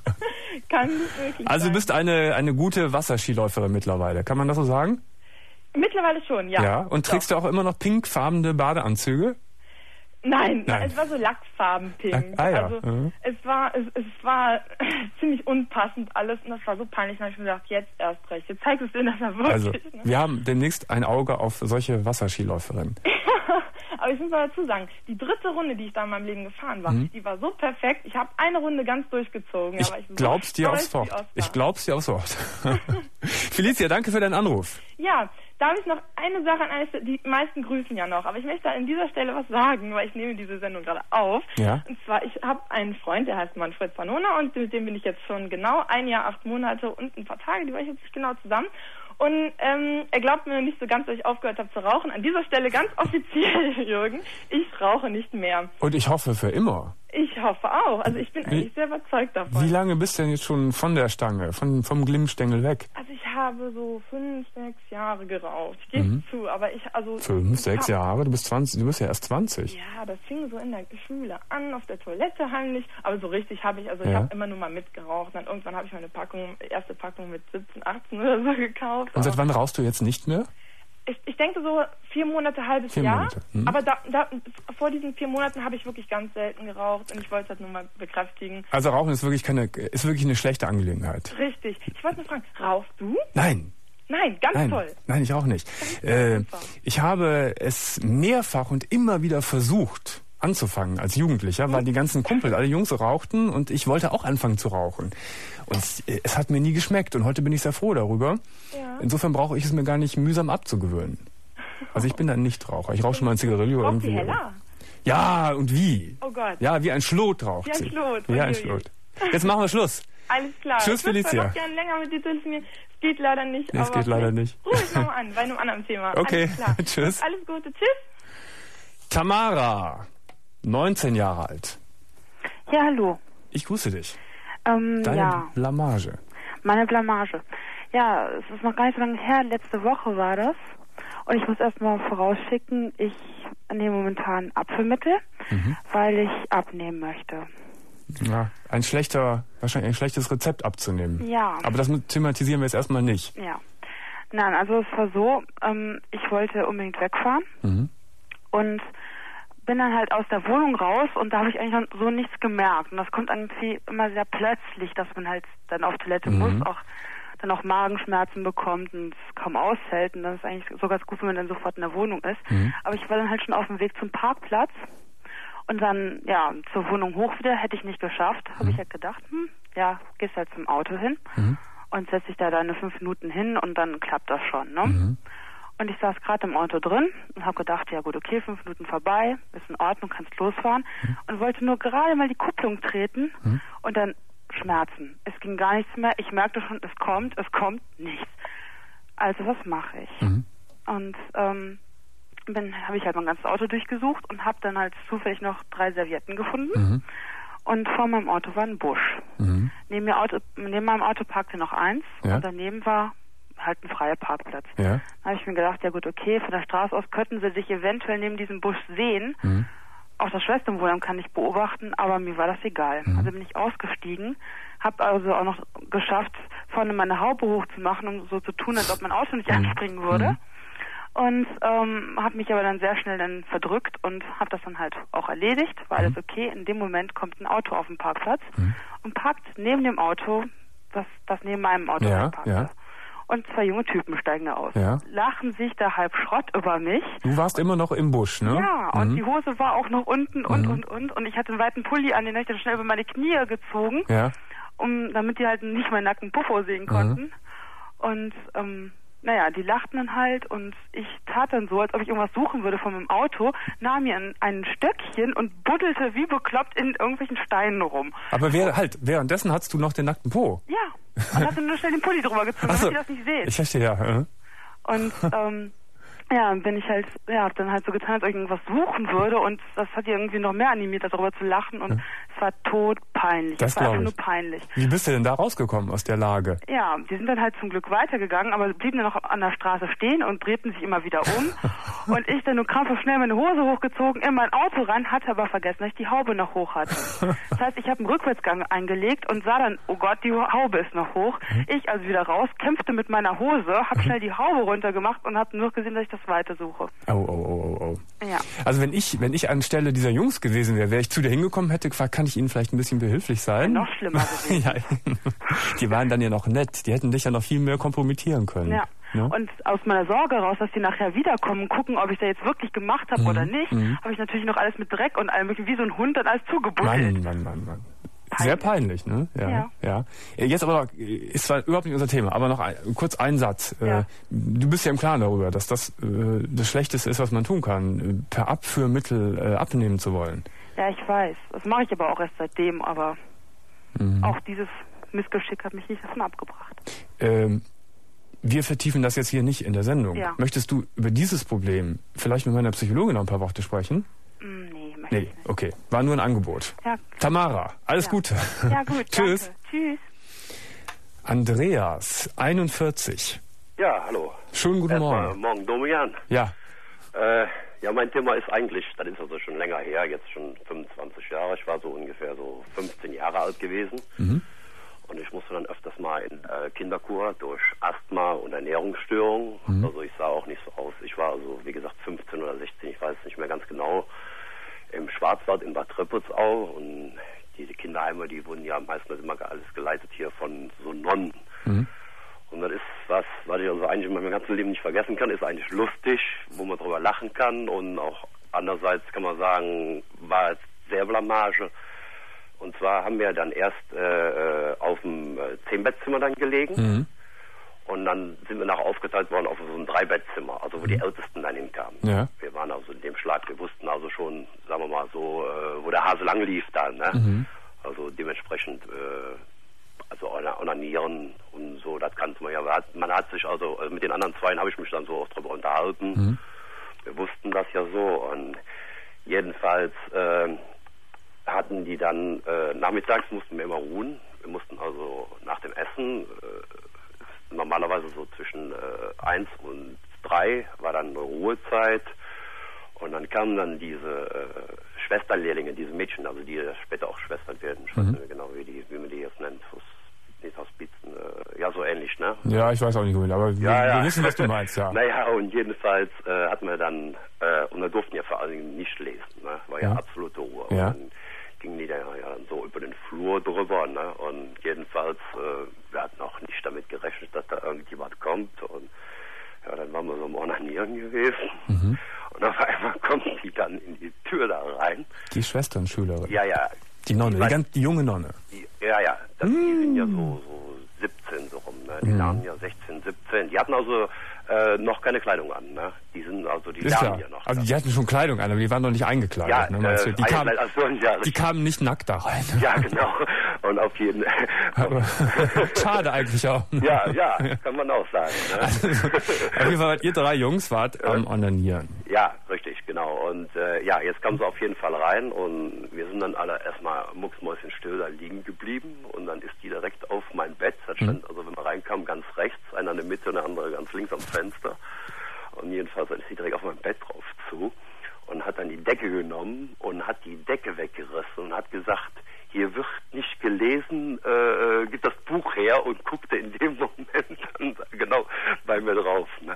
Kann wirklich Also sein. du bist eine eine gute Wasserskiläuferin mittlerweile. Kann man das so sagen? Mittlerweile schon, ja. Ja. Und trägst Doch. du auch immer noch pinkfarbene Badeanzüge? Nein, Nein, es war so lachsfarbenpink. Ah, ja. Also mhm. es war es, es war ziemlich unpassend alles und das war so peinlich. Dann habe ich mir gedacht, jetzt erst recht. Jetzt zeigst du es denen, dass er wirklich. Also ne? wir haben demnächst ein Auge auf solche Wasserskiläuferinnen. Aber ich muss mal dazu sagen, die dritte Runde, die ich da in meinem Leben gefahren war, mhm. die war so perfekt. Ich habe eine Runde ganz durchgezogen. Ich, ja, ich glaub's so dir aufs Wort. Ich glaub's dir aufs Wort. Felicia, danke für deinen Anruf. Ja, darf ich noch eine Sache an eine, die meisten grüßen ja noch, aber ich möchte an dieser Stelle was sagen, weil ich nehme diese Sendung gerade auf. Ja. Und zwar, ich habe einen Freund, der heißt Manfred Zanona und mit dem bin ich jetzt schon genau ein Jahr, acht Monate und ein paar Tage, die war ich jetzt nicht genau zusammen. Und ähm, er glaubt mir nicht so ganz, dass ich aufgehört habe zu rauchen. An dieser Stelle ganz offiziell, Jürgen, ich rauche nicht mehr. Und ich hoffe für immer. Ich hoffe auch. Also ich bin wie, eigentlich sehr überzeugt davon. Wie lange bist du denn jetzt schon von der Stange, von, vom Glimmstängel weg? Also ich habe so fünf, sechs Jahre geraucht. Ich gebe mhm. zu, aber ich also... Fünf, sechs hab, Jahre? Du bist zwanzig, du bist ja erst zwanzig. Ja, das fing so in der Schule an, auf der Toilette heimlich. Aber so richtig habe ich, also ja. ich habe immer nur mal mitgeraucht. Dann irgendwann habe ich meine Packung, erste Packung mit siebzehn, achtzehn oder so gekauft. Und seit wann rauchst du jetzt nicht mehr? Ich, ich denke so vier Monate, halbes vier Jahr. Monate. Hm. Aber da, da, vor diesen vier Monaten habe ich wirklich ganz selten geraucht und ich wollte es halt nur mal bekräftigen. Also Rauchen ist wirklich keine, ist wirklich eine schlechte Angelegenheit. Richtig. Ich wollte nur fragen, rauchst du? Nein. Nein, ganz Nein. toll. Nein, ich auch nicht. Äh, ich habe es mehrfach und immer wieder versucht anzufangen als Jugendlicher, weil die ganzen Kumpel, alle Jungs rauchten und ich wollte auch anfangen zu rauchen. Und es, es hat mir nie geschmeckt und heute bin ich sehr froh darüber. Ja. Insofern brauche ich es mir gar nicht mühsam abzugewöhnen. Also ich bin ein Nichtraucher. Ich rauche schon mal ein Zigarillo Raucht die irgendwie. heller? Ja, und wie? Oh Gott. Ja, wie ein Schlot raucht Wie ein sie. Schlot. Wie ein Uiuiui. Schlot. Jetzt machen wir Schluss. Alles klar. Tschüss, ich würde Felicia. noch gerne länger mit dir telefonieren. Es geht leider nicht. Nee, es aber geht leider nicht. Ruf ich nochmal an, bei einem anderen Thema. Okay, Alles klar. tschüss. Alles Gute, tschüss. Tamara, neunzehn Jahre alt. Ja, hallo. Ich grüße dich. Ähm, Deine ja, Blamage. meine Blamage. Ja, es ist noch gar nicht so lange her. Letzte Woche war das. Und ich muss erstmal vorausschicken, ich nehme momentan Apfelmittel, Mhm. weil ich abnehmen möchte. Ja, ein schlechter, wahrscheinlich ein schlechtes Rezept abzunehmen. Ja. Aber das thematisieren wir jetzt erstmal nicht. Ja. Nein, also es war so, ähm, ich wollte unbedingt wegfahren Mhm. und bin dann halt aus der Wohnung raus und da habe ich eigentlich noch so nichts gemerkt. Und das kommt irgendwie immer sehr plötzlich, dass man halt dann auf Toilette Mhm. muss, auch dann auch Magenschmerzen bekommt und es kaum aushält. Und das ist eigentlich so ganz gut, wenn man dann sofort in der Wohnung ist. Mhm. Aber ich war dann halt schon auf dem Weg zum Parkplatz und dann, ja, zur Wohnung hoch wieder, hätte ich nicht geschafft. Habe Mhm. ich halt gedacht, hm, ja, gehst halt zum Auto hin Mhm. und setz dich da deine fünf Minuten hin und dann klappt das schon, ne? Mhm. Und ich saß gerade im Auto drin und habe gedacht, ja gut, okay, fünf Minuten vorbei, ist in Ordnung, kannst losfahren. Mhm. Und wollte nur gerade mal die Kupplung treten Mhm. und dann Schmerzen. Es ging gar nichts mehr. Ich merkte schon, es kommt, es kommt nichts. Also was mache ich? Mhm. Und ähm, dann habe ich halt mein ganzes Auto durchgesucht und habe dann halt zufällig noch drei Servietten gefunden. Mhm. Und vor meinem Auto war ein Busch. Mhm. Neben, mir Auto, neben meinem Auto parkte noch eins Ja. und daneben war halt ein freier Parkplatz. Ja. Dann habe ich mir gedacht, ja gut, okay, von der Straße aus könnten sie sich eventuell neben diesem Busch sehen. Mhm. Auch das Schwesternwohnheim kann ich beobachten, aber mir war das egal. Mhm. Also bin ich ausgestiegen, habe also auch noch geschafft, vorne meine Haube hochzumachen, um so zu tun, als ob mein Auto nicht Mhm. anspringen würde. Mhm. Und ähm, habe mich aber dann sehr schnell dann verdrückt und habe das dann halt auch erledigt. War alles okay. In dem Moment kommt ein Auto auf den Parkplatz Mhm. und parkt neben dem Auto, das, das neben meinem Auto Ja, parkte. ja. Und zwei junge Typen steigen da aus. Ja. Lachen sich da halb Schrott über mich. Du warst immer noch im Busch, ne? Ja, und Mhm. die Hose war auch noch unten und, Mhm. und, und. Und ich hatte einen weiten Pulli an, den habe ich dann schnell über meine Knie gezogen, Ja. um, damit die halt nicht meinen nackten Puffo sehen konnten. Und, ähm, naja, die lachten dann halt und ich tat dann so, als ob ich irgendwas suchen würde von meinem Auto, nahm mir ein, ein Stöckchen und buddelte wie bekloppt in irgendwelchen Steinen rum. Aber wer, halt, währenddessen hattest du noch den nackten Po. Ja, und hatte nur schnell den Pulli drüber gezogen, Ach damit so. die das nicht sehen. Ich verstehe, ja. äh. Und ähm, ja, bin ich halt, ja, hab dann halt so getan, als ob ich irgendwas suchen würde und das hat die irgendwie noch mehr animiert, darüber zu lachen und es war todpeinlich. Das Es war einfach glaub nur ich. peinlich. Wie bist du denn da rausgekommen aus der Lage? Ja, die sind dann halt zum Glück weitergegangen, aber blieben dann noch an der Straße stehen und drehten sich immer wieder um. Und ich dann nur krampfhaft schnell meine Hose hochgezogen, in mein Auto rein, hatte aber vergessen, dass ich die Haube noch hoch hatte. Das heißt, ich habe einen Rückwärtsgang eingelegt und sah dann, oh Gott, die Haube ist noch hoch. Ich also wieder raus, kämpfte mit meiner Hose, habe schnell die Haube runtergemacht und habe nur gesehen, dass ich das weitersuche. Oh, oh, oh, oh, oh. Ja. Also wenn ich, wenn ich anstelle dieser Jungs gewesen wäre, wäre ich zu dir hingekommen, hätte gefragt, kann ich Ihnen vielleicht ein bisschen behilflich sein? Noch schlimmer gewesen. Ja, die waren dann ja noch nett. Die hätten dich ja noch viel mehr kompromittieren können. Ja. Ne? Und aus meiner Sorge raus, dass die nachher wiederkommen, gucken, ob ich da jetzt wirklich gemacht habe Mhm. oder nicht, Mhm. habe ich natürlich noch alles mit Dreck und allem möglichen, wie so ein Hund, dann alles zugebuddelt. Mann, Mann, Mann, Mann. Sehr peinlich, ne? Ja, ja. Jetzt aber, ist zwar überhaupt nicht unser Thema, aber noch ein, kurz ein Satz. Ja. Du bist ja im Klaren darüber, dass das äh, das Schlechteste ist, was man tun kann, per Abführmittel äh, abnehmen zu wollen. Ja, ich weiß. Das mache ich aber auch erst seitdem, aber Mhm. auch dieses Missgeschick hat mich nicht davon abgebracht. Ähm, wir vertiefen das jetzt hier nicht in der Sendung. Ja. Möchtest du über dieses Problem vielleicht mit meiner Psychologin noch ein paar Worte sprechen? Mm, nee, möchte Nee, ich nicht. okay. War nur ein Angebot. Ja. Tamara, alles Ja. Gute. Ja, gut. Tschüss. Danke. Tschüss. Andreas, einundvierzig. Ja, hallo. Schönen guten Erstmal Morgen. Morgen, Domian. Ja. Äh, ja, mein Thema ist eigentlich, das ist also schon länger her, jetzt schon fünfundzwanzig Jahre. Ich war so ungefähr so fünfzehn Jahre alt gewesen. Mhm. Und ich musste dann öfters mal in äh, Kinderkur durch Asthma und Ernährungsstörungen. Mhm. Also ich sah auch nicht so aus. Ich war also, wie gesagt, fünfzehn oder sechzehn, ich weiß nicht mehr ganz genau, im Schwarzwald in Bad Treptow. Und diese Kinderheime, die wurden ja meistens immer alles geleitet hier von so Nonnen. Mhm. Und das ist was, was ich also eigentlich in meinem ganzen Leben nicht vergessen kann, ist eigentlich lustig, wo man drüber lachen kann. Und auch andererseits kann man sagen, war es sehr Blamage. Und zwar haben wir dann erst äh, auf dem Zehnbettzimmer dann gelegen. Mhm. Und dann sind wir nachher aufgeteilt worden auf so ein Dreibettzimmer, also wo die Ältesten dann hinkamen. Ja. Wir waren also in dem Schlag, wir wussten also schon, sagen wir mal so, äh, wo der Hase lang lief dann. Ne? Mhm. Also dementsprechend, äh, also onanieren und so, das kannte man ja. Man hat, man hat sich also, also mit den anderen Zweien habe ich mich dann so auch drüber unterhalten. Mhm. Wir wussten das ja so und jedenfalls äh, hatten die dann, äh, nachmittags mussten wir immer ruhen. Wir mussten also nach dem Essen, äh, normalerweise so zwischen äh, eins und drei war dann eine Ruhezeit. Und dann kamen dann diese äh, Schwesterlehrlinge, diese Mädchen, also die später auch Schwestern werden. Ich weiß Mhm. nicht mehr genau, wie, die, wie man die jetzt nennt. Nicht Hospizen, äh, ja, so ähnlich, ne? Ja, ich weiß auch nicht, aber wir, ja, ja. wir wissen, was du meinst, ja. Naja, und jedenfalls äh, hatten wir dann, äh, und wir durften ja vor allen Dingen nicht lesen, ne? War ja, Ja. absolute Ruhe. Ja. Und dann gingen die dann ja dann so über den Flur drüber, ne? Und jedenfalls, äh, wir hatten auch nicht damit gerechnet, dass da irgendjemand kommt. Und ja, dann waren wir so am Onanieren gewesen. Mhm. Und auf einmal kommt die dann in die Tür da rein. Die Schwesternschülerin. Ja, ja. Die Nonne, die, Weil- ganz, die junge Nonne. Die, ja, ja, das, Mm. die sind ja so, so siebzehn so rum, ne? Die Mm. lernen ja sechzehn, siebzehn. Die hatten also äh, noch keine Kleidung an, ne? Die sind also, die Ist lernen klar. ja noch. Also die hatten schon Kleidung an, aber die waren noch nicht eingekleidet. Ja, ne, meinst du? äh, Die, kamen, eingekleidet, ach so, ja, die richtig. kamen nicht nackt da rein. Ja, genau. Und auf jeden Aber schade eigentlich auch. Ja, ja, kann man auch sagen. Ne? Also, auf jeden Fall, wart ihr drei Jungs wart am Onanieren. Ja, richtig, genau. Und äh, ja, jetzt kamen sie auf jeden Fall rein und wir sind dann alle erstmal mucksmäuschenstill da liegen geblieben und dann ist die direkt auf mein Bett. Das stand, also wenn man reinkam, ganz rechts, einer in der Mitte und der andere ganz links am Fenster. Und jedenfalls ist sie direkt auf mein Bett drauf zu und hat dann die Decke genommen und hat die Decke weggerissen und hat gesagt, hier wird nicht gelesen, äh, gibt das Buch her und guckte in dem Moment dann genau bei mir drauf. Ne?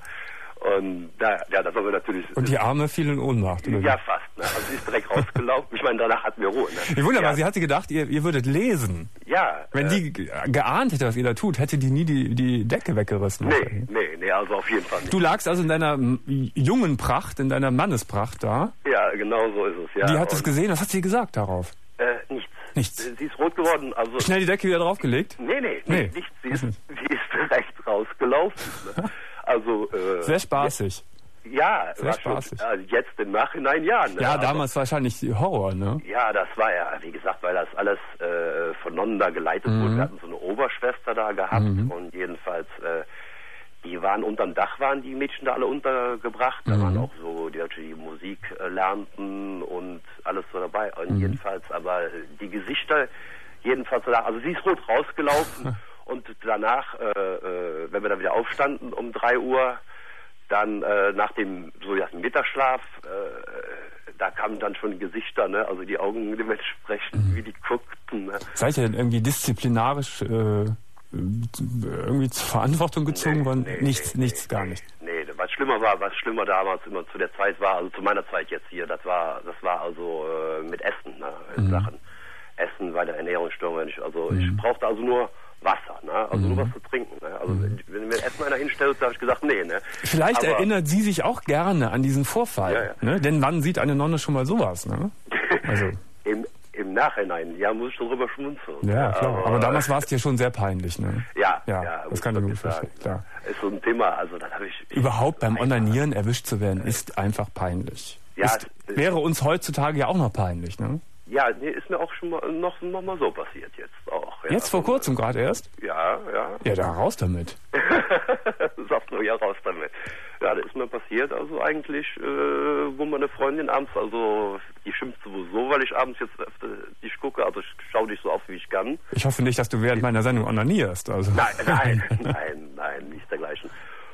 Und da, ja, das haben wir natürlich... Und die Arme fiel in Ohnmacht, oder? Ja, fast. Ne? Also sie ist direkt rausgelaufen. Ich meine, danach hatten wir Ruhe. Ne? Wie wunderbar, ja, sie hatte gedacht, ihr, ihr würdet lesen. Ja. Wenn äh, die ge- geahnt hätte, was ihr da tut, hätte die nie die, die Decke weggerissen. Nee, nee, nee, also auf jeden Fall nicht. Du lagst also in deiner m, jungen Pracht, in deiner Mannespracht da. Ja, genau so ist es, ja. Die hat es Und, gesehen, was hat sie gesagt darauf? Äh, nichts. Nichts. Sie ist rot geworden, also... Schnell die Decke wieder draufgelegt? Nee, nee, Nee. nichts. Sie ist, sie ist direkt rausgelaufen. Ne? Also... Äh, Sehr spaßig. Ja, Sehr war schon, spaßig. also jetzt im Nachhinein ja. Ne? Ja, Aber- damals wahrscheinlich Horror, ne? Ja, das war ja, wie gesagt, weil das alles äh, von Nonnen da geleitet Mhm. wurde. Wir hatten so eine Oberschwester da gehabt Mhm. und jedenfalls, äh, die waren unterm Dach, waren die Mädchen da alle untergebracht. Da Mhm. waren auch so, die Leute, die Musik äh, lernten und alles so dabei. Und Mhm. jedenfalls, aber die Gesichter, jedenfalls, also sie ist rot rausgelaufen und danach, äh, äh, wenn wir dann wieder aufstanden um drei Uhr, dann äh, nach dem so ja, Mittagsschlaf, äh, da kamen dann schon Gesichter, ne? Also die Augen dementsprechend, Mhm. wie die guckten. Ne? Seid ihr denn irgendwie disziplinarisch äh, irgendwie zur Verantwortung gezogen Nee, worden? nee, nichts, nee, nichts, nee, gar nee. nicht. Nee, was schlimmer war, was schlimmer damals immer zu der Zeit war, also zu meiner Zeit jetzt hier, das war, das war also äh, mit Essen, ne? Mhm. Sachen. Essen bei der Ernährungsstörung, wenn ich, also Mhm. ich brauchte also nur Wasser, ne? Also Mhm. nur was zu trinken. Ne? Also wenn mir Essen einer hinstellt, habe ich gesagt, nee, ne? Vielleicht Aber- erinnert sie sich auch gerne an diesen Vorfall. Ja, ja. Ne? Denn wann sieht eine Nonne schon mal sowas? Ne? Also, Im, Im Nachhinein, ja, muss ich darüber schmunzeln. ja, klar. Aber damals war es dir schon sehr peinlich. Ne? Ja, Ja, ja, das muss kann ich mir gut wirklich vorstellen. sagen. Klar. Ist so ein Thema, also das habe ich... Überhaupt beim Onanieren erwischt zu werden, ist einfach peinlich. Ja, ist, es- wäre uns heutzutage ja auch noch peinlich. Ne? Ja, nee, ist mir auch schon mal noch, noch mal so passiert jetzt auch. Ja. Jetzt vor kurzem gerade erst? Ja, ja. Ja, da raus damit. Sagst du, ja, raus damit. Ja, das ist mir passiert, also eigentlich, äh, wo meine Freundin abends, also die schimpft sowieso, weil ich abends jetzt öfter dich gucke, also ich schaue dich so oft, wie ich kann. Ich hoffe nicht, dass du während meiner Sendung onanierst. Also. Nein, nein, nein, nein, nicht dergleichen.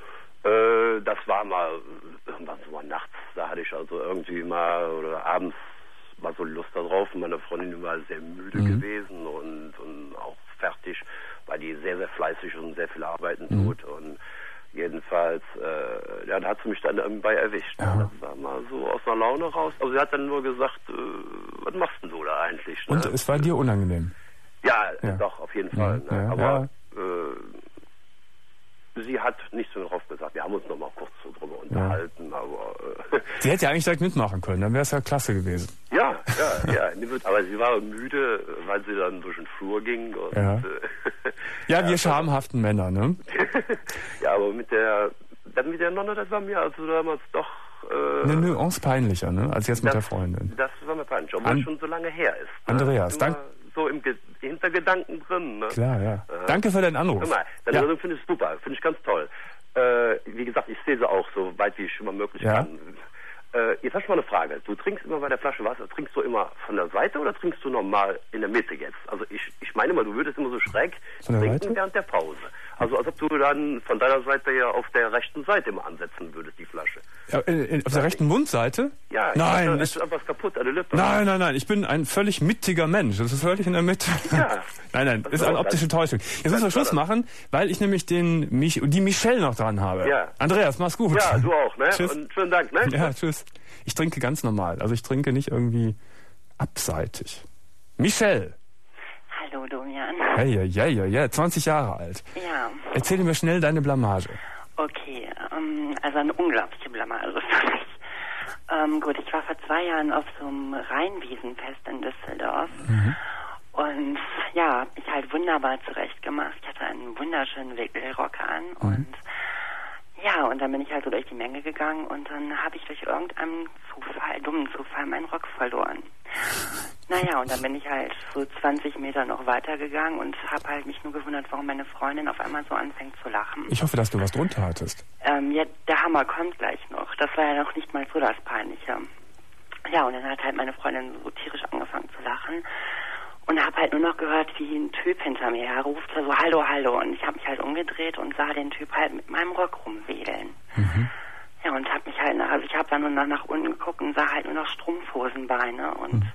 Äh, das war mal irgendwann so mal nachts, da hatte ich also irgendwie mal, oder abends mal so Lust darauf. Meine Freundin war sehr müde Mhm. gewesen und, und auch fertig, weil die sehr, sehr fleißig und sehr viel arbeiten Mhm. tut. Und jedenfalls, äh, ja, da hat sie mich dann dabei erwischt. Ja. Das war mal so aus einer Laune raus. Also sie hat dann nur gesagt, äh, was machst denn du da eigentlich? Ne? Und es war dir unangenehm. Ja, Ja. doch, auf jeden Fall. Ja, Ne? ja, Aber äh, sie hat nichts mehr drauf gesagt. Wir haben uns noch mal kurz so drüber unterhalten, aber äh, Sie hätte ja eigentlich direkt mitmachen können, dann wäre es ja klasse gewesen. ja, ja, ja. Aber sie war müde, weil sie dann durch den Flur ging und Ja. äh, Ja, wir schamhaften Männer, ne? Ja, aber mit der, dann mit der Nonne, das war mir also damals doch... Äh, Eine Nuance peinlicher, ne? Als jetzt mit das, der Freundin. Das war mir peinlich, obwohl es schon so lange her ist. Andreas, danke. So im Ge- Hintergedanken drin, ne? Klar, ja. Äh, danke für deinen Anruf. Mal, deine ja. Lösung finde ich super, finde ich ganz toll. Äh, wie gesagt, ich sehe sie auch so weit, wie ich immer möglich ja. kann. Äh, jetzt hast du mal eine Frage. Du trinkst immer bei der Flasche Wasser, trinkst du immer von der Seite oder trinkst du normal in der Mitte jetzt? Also ich, ich meine mal, du würdest immer so schräg trinken Seite? während der Pause. Also als ob du dann von deiner Seite ja auf der rechten Seite immer ansetzen würdest, die Flasche. Ja, in, in, auf der rechten Mundseite? Ja, nein, da ist etwas kaputt an der Lippe. Nein, nein, nein, ich bin ein völlig mittiger Mensch. Das ist völlig in der Mitte. Ja. nein, nein, ist eine optische Täuschung. Jetzt müssen wir Schluss machen, weil ich nämlich den Mich- die Michelle noch dran habe. Ja. Andreas, mach's gut. Ja, du auch, ne? Tschüss. Und schönen Dank, ne? Ja, tschüss. Ich trinke ganz normal. Also ich trinke nicht irgendwie abseitig. Michelle. Hallo, Domian. Hey, ja, ja, ja, ja, zwanzig Jahre alt. Ja. Erzähl mir schnell deine Blamage. Okay, ähm, also eine unglaubliche Blamage für mich. Ähm, gut, ich war vor zwei Jahren auf so einem Rheinwiesenfest in Düsseldorf. Mhm. Und ja, hab mich halt wunderbar zurechtgemacht. Ich hatte einen wunderschönen Wickelrock an Mhm. und ja, und dann bin ich halt so durch die Menge gegangen und dann habe ich durch irgendeinen Zufall, dummen Zufall, meinen Rock verloren. Naja, und dann bin ich halt so zwanzig Meter noch weitergegangen und habe halt mich nur gewundert, warum meine Freundin auf einmal so anfängt zu lachen. Ich hoffe, dass du was drunter hattest. Ähm, ja, der Hammer kommt gleich noch. Das war ja noch nicht mal so das Peinliche. Ja, und dann hat halt meine Freundin so tierisch angefangen zu lachen. Und habe halt nur noch gehört, wie ein Typ hinter mir herruft, so hallo, hallo. Und ich habe mich halt umgedreht und sah den Typ halt mit meinem Rock rumwedeln. Mhm. Ja, und habe mich halt, also ich habe dann nur nach, nach unten geguckt und sah halt nur noch Strumpfhosenbeine und mhm.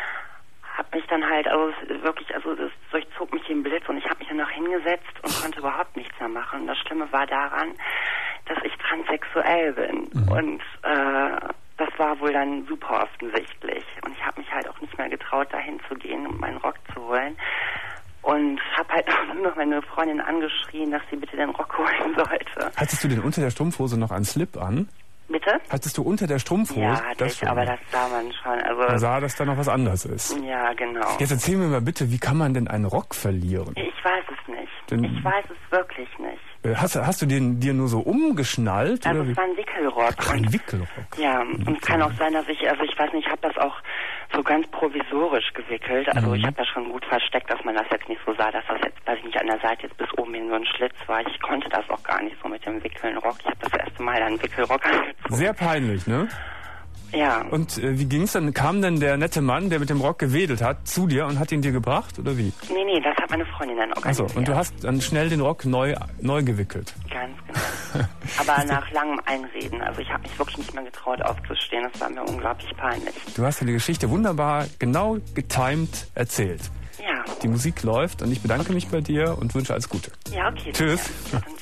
habe mich dann halt, also wirklich, also das durchzog mich den Blitz und ich habe mich dann noch hingesetzt und konnte überhaupt nichts mehr machen. Und das Schlimme war daran, dass ich transsexuell bin. Mhm. Und äh, das war wohl dann super offensichtlich. Und ich habe mich halt auch nicht mehr getraut, dahin zu gehen, um meinen Rock zu holen. Und habe halt auch nur noch meine Freundin angeschrien, dass sie bitte den Rock holen sollte. Hattest du denn unter der Strumpfhose noch einen Slip an? Bitte? Hattest du unter der Strumpfhose? Ja, hatte das ich, schon. aber das sah man schon. Also Man sah, dass da noch was anderes ist. Ja, genau. Jetzt erzähl mir mal bitte, wie kann man denn einen Rock verlieren? Ich weiß es nicht. Denn ich weiß es wirklich nicht. Hast, hast du den dir nur so umgeschnallt? Also oder es war ein Wickelrock. Ach, ein Wickelrock. Ja, und es kann auch sein, dass ich, also ich weiß nicht, ich habe das auch so ganz provisorisch gewickelt. Also Mhm. ich habe das schon gut versteckt, dass man das jetzt nicht so sah, dass das jetzt, weiß ich nicht, an der Seite jetzt bis oben hin so ein Schlitz war. Ich konnte das auch gar nicht so mit dem Wickelrock. Ich habe das erste Mal einen Wickelrock angezogen. Sehr peinlich, ne? Ja. Und äh, wie ging's dann? Kam denn der nette Mann, der mit dem Rock gewedelt hat, zu dir und hat ihn dir gebracht, oder wie? Nee, nee, das hat meine Freundin dann organisiert. Achso, und du hast dann schnell den Rock neu, neu gewickelt. Ganz genau. Aber nach langem Einreden. Also ich habe mich wirklich nicht mehr getraut aufzustehen. Das war mir unglaublich peinlich. Du hast ja die Geschichte wunderbar, genau getimed erzählt. Ja. Die Musik läuft und ich bedanke mich bei dir und wünsche alles Gute. Ja, okay. Tschüss. Dann